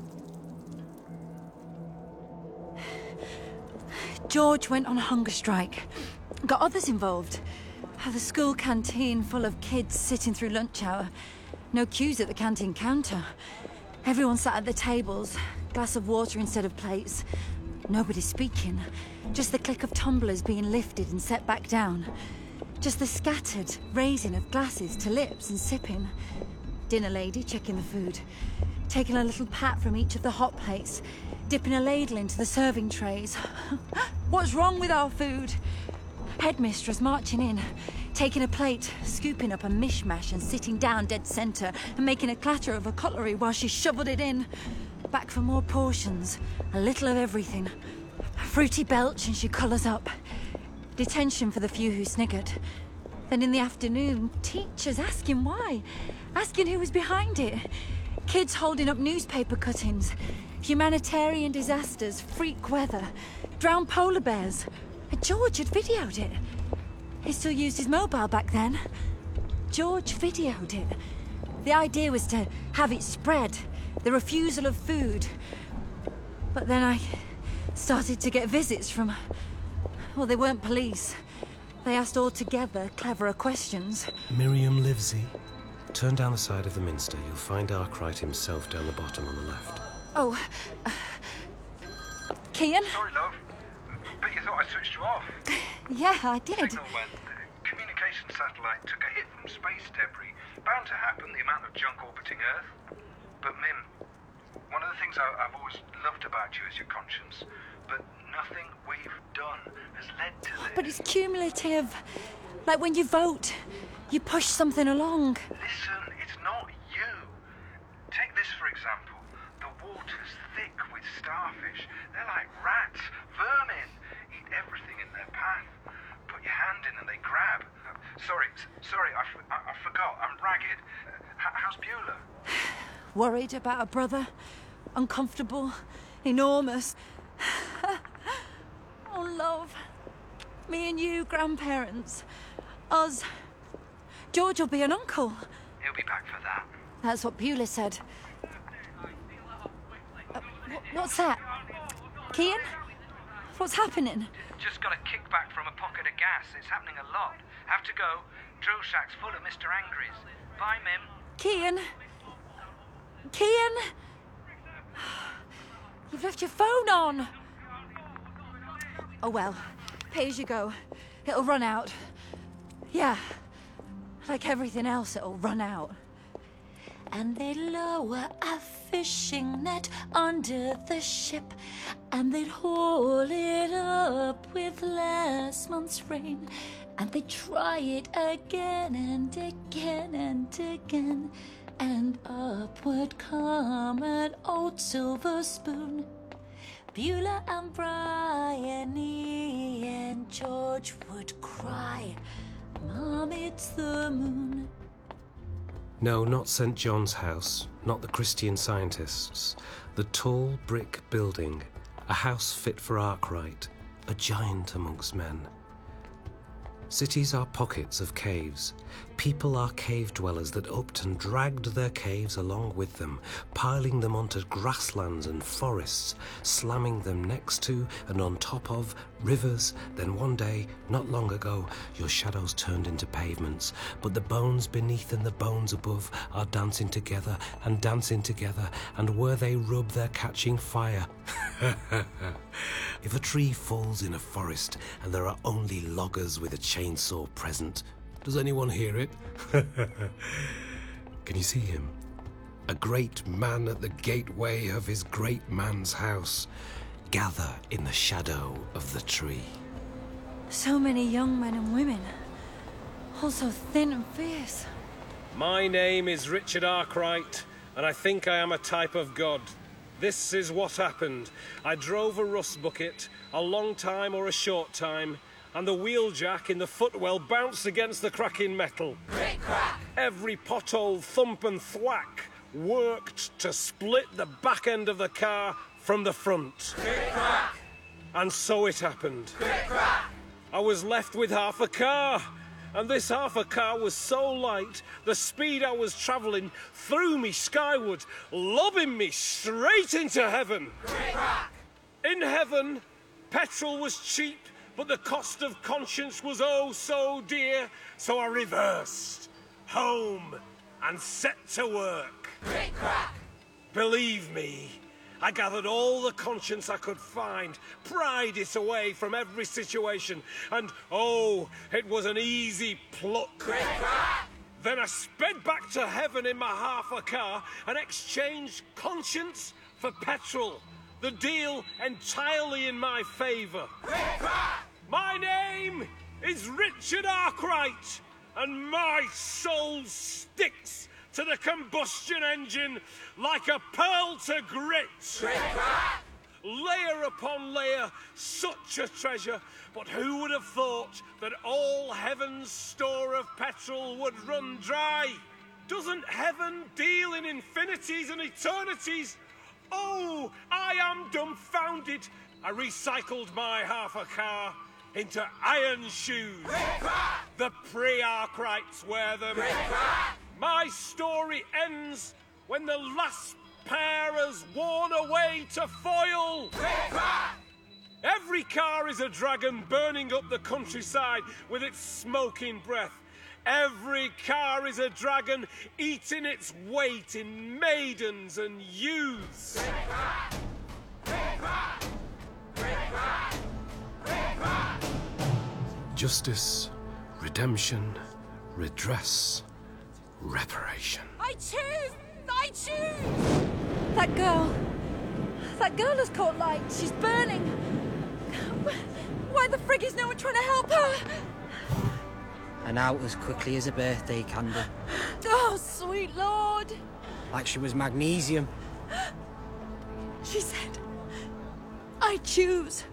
George went on a hunger strike. Got others involved. The school canteen full of kids sitting through lunch hour. No queues at the canteen counter. Everyone sat at the tables, glass of water instead of plates. Nobody speaking. Just the click of tumblers being lifted and set back down. Just the scattered raising of glasses to lips and sipping. Dinner lady checking the food. Taking a little pat from each of the hot plates. Dipping a ladle into the serving trays. What's wrong with our food? Headmistress marching in, taking a plate, scooping up a mishmash and sitting down dead centre and making a clatter of her cutlery while she shoveled it in. Back for more portions, a little of everything. A fruity belch and she colours up. Detention for the few who sniggered. Then in the afternoon, teachers asking why, asking who was behind it. Kids holding up newspaper cuttings. Humanitarian disasters, freak weather, drowned polar bears. George had videoed it. He still used his mobile back then. George videoed it. The idea was to have it spread, the refusal of food. But then I started to get visits from... Well, they weren't police. They asked altogether cleverer questions. Miriam Livesey. Turn down the side of the minster. You'll find Arkwright himself down the bottom on the left. Oh, Cian? Sorry, love. Bet you thought I switched you off. Yeah, I did. Signal went. The communication satellite took a hit from space debris. Bound to happen, the amount of junk orbiting Earth. But Mim, one of the things I've always loved about you is your conscience. But nothing we've done has led to this. But it's cumulative. Like when you vote, you push something along. Listen, it's not you. Take this for example. The water's thick with starfish. They're like rats, vermin. Eat everything in their path. Put your hand in and they grab. Sorry, I forgot. I'm ragged. How's Beulah? Worried about a brother. Uncomfortable. Enormous. Oh, love. Me and you, grandparents. Us. George will be an uncle. He'll be back for that. That's what Beulah said. What's that? Cian? What's happening? Just got a kickback from a pocket of gas. It's happening a lot. Have to go. Drill shack's full of Mr. Angry's. Bye, Mim. Cian? Cian? You've left your phone on. Oh, well. Pay as you go. It'll run out. Yeah. Like everything else, it'll run out. And they lower a fishing net under the ship, and they'd haul it up with last month's rain, and they'd try it again and again and again, and up would come an old silver spoon. Beulah and Bryony and George would cry, Mom, it's the moon. No, not St. John's House, not the Christian Scientists. The tall brick building, a house fit for Arkwright, a giant amongst men. Cities are pockets of caves. People are cave dwellers that upped and dragged their caves along with them, piling them onto grasslands and forests, slamming them next to and on top of rivers. Then one day, not long ago, your shadows turned into pavements, but the bones beneath and the bones above are dancing together, and where they rub they're catching fire. If a tree falls in a forest and there are only loggers with a chainsaw present, does anyone hear it? Can you see him? A great man at the gateway of his great man's house. Gather in the shadow of the tree. So many young men and women, all so thin and fierce. My name is Richard Arkwright, and I think I am a type of god. This is what happened. I drove a rust bucket, a long time or a short time, and the wheeljack in the footwell bounced against the cracking metal. Crick crack! Every pothole thump and thwack worked to split the back end of the car from the front. Crick crack! And so it happened. Crick crack! I was left with half a car. And this half a car was so light, the speed I was travelling threw me skyward, lobbing me straight into heaven. In heaven, petrol was cheap, but the cost of conscience was oh so dear, so I reversed, home, and set to work. Believe me, I gathered all the conscience I could find, pried it away from every situation, and oh, it was an easy pluck. Then I sped back to heaven in my half a car and exchanged conscience for petrol. The deal entirely in my favour. My name is Richard Arkwright, and my soul sticks to the combustion engine like a pearl to grit. Layer upon layer, such a treasure, but who would have thought that all heaven's store of petrol would run dry? Doesn't heaven deal in infinities and eternities? Oh, I am dumbfounded. I recycled my half a car, into iron shoes. The pre-Arkwrights wear them. My story ends when the last pair has worn away to foil. Every car is a dragon burning up the countryside with its smoking breath. Every car is a dragon eating its weight in maidens and youths. Justice, redemption, redress, reparation. I choose! I choose! That girl has caught light. She's burning. Why the frig is no one trying to help her? And out as quickly as a birthday candle. Oh, sweet Lord. Like she was magnesium. She said, I choose.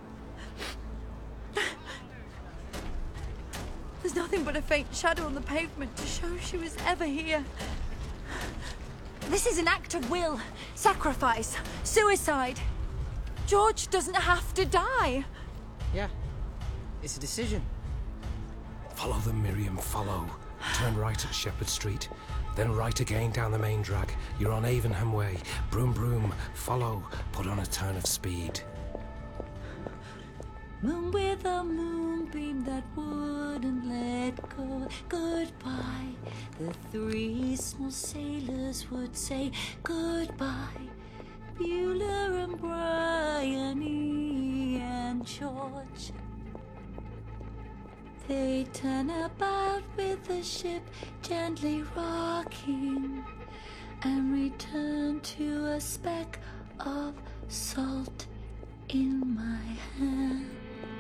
There's nothing but a faint shadow on the pavement to show she was ever here. This is an act of will, sacrifice, suicide. George doesn't have to die. Yeah, it's a decision. Follow them, Miriam, follow. Turn right at Shepherd Street, then right again down the main drag. You're on Avonham Way. Broom, broom, follow. Put on a turn of speed. Moon with a moonbeam that wouldn't let go. Goodbye. The three small sailors would say goodbye. Beulah and Bryony and George. They turn about with the ship gently rocking and return to a speck of salt in my hand.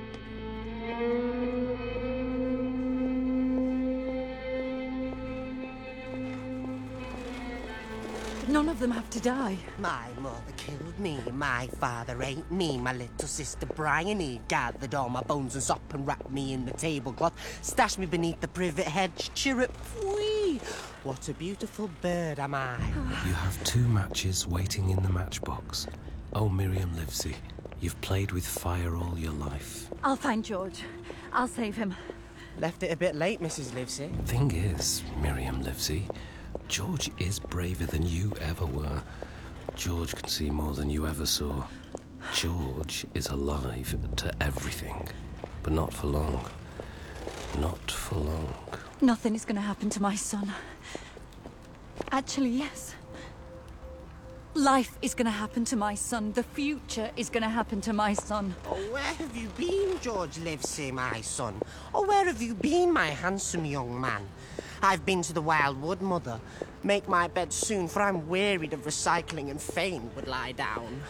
But none of them have to die. My mother killed me, my father ate me, my little sister Bryony gathered all my bones and sop and wrapped me in the tablecloth, stashed me beneath the privet hedge, chirrup, whee! What a beautiful bird am I. You have 2 matches waiting in the matchbox. Oh, Miriam Livesey, you've played with fire all your life. I'll find George. I'll save him. Left it a bit late, Mrs. Livesey. Thing is, Miriam Livesey, George is braver than you ever were. George can see more than you ever saw. George is alive to everything, but not for long. Not for long. Nothing is going to happen to my son. Actually, yes. Life is going to happen to my son. The future is going to happen to my son. Oh, where have you been, George Livesey, my son? Oh, where have you been, my handsome young man? I've been to the Wild Wood, Mother. Make my bed soon, for I'm wearied of recycling and fain would lie down.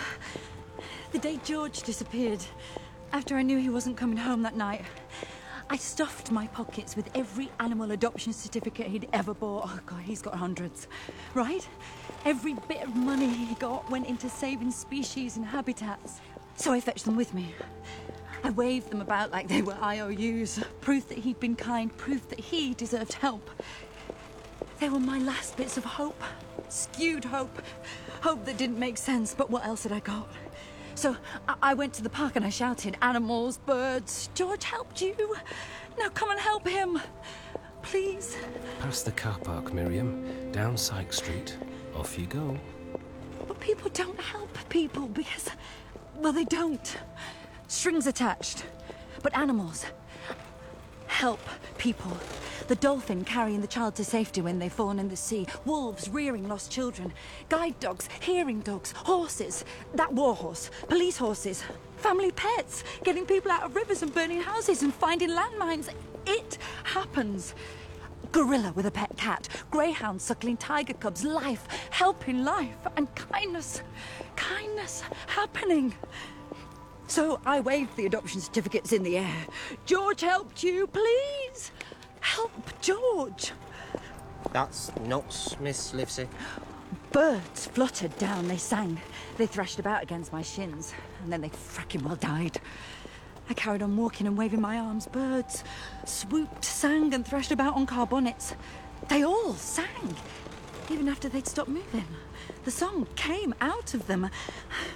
The day George disappeared, after I knew he wasn't coming home that night, I stuffed my pockets with every animal adoption certificate he'd ever bought. Oh, God, he's got hundreds, right? Every bit of money he got went into saving species and habitats. So I fetched them with me. I waved them about like they were IOUs, proof that he'd been kind, proof that he deserved help. They were my last bits of hope, skewed hope, hope that didn't make sense, but what else had I got? So I went to the park and I shouted, animals, birds, George helped you. Now come and help him, please. Past the car park, Miriam, down Syke Street. Off you go. But people don't help people because, well, they don't. Strings attached. But animals help people. The dolphin carrying the child to safety when they've fallen in the sea. Wolves rearing lost children. Guide dogs, hearing dogs, horses. That war horse. Police horses. Family pets. Getting people out of rivers and burning houses and finding landmines. It happens. Gorilla with a pet cat. Greyhound suckling tiger cubs. Life. Helping life. And kindness. Kindness happening. So I waved the adoption certificates in the air. George helped you, please. Help George. That's nuts, Miss Livesey. Birds fluttered down, they sang. They thrashed about against my shins, and then they fracking well died. I carried on walking and waving my arms. Birds swooped, sang, and thrashed about on car bonnets. They all sang, even after they'd stopped moving. The song came out of them.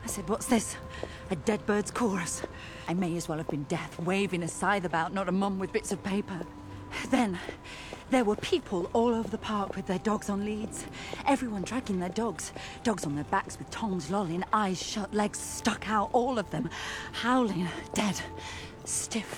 I said, what's this? A dead bird's chorus. I may as well have been Death, waving a scythe about, not a mum with bits of paper. Then, there were people all over the park with their dogs on leads. Everyone dragging their dogs. Dogs on their backs with tongs lolling, eyes shut, legs stuck out, all of them. Howling, dead, stiff.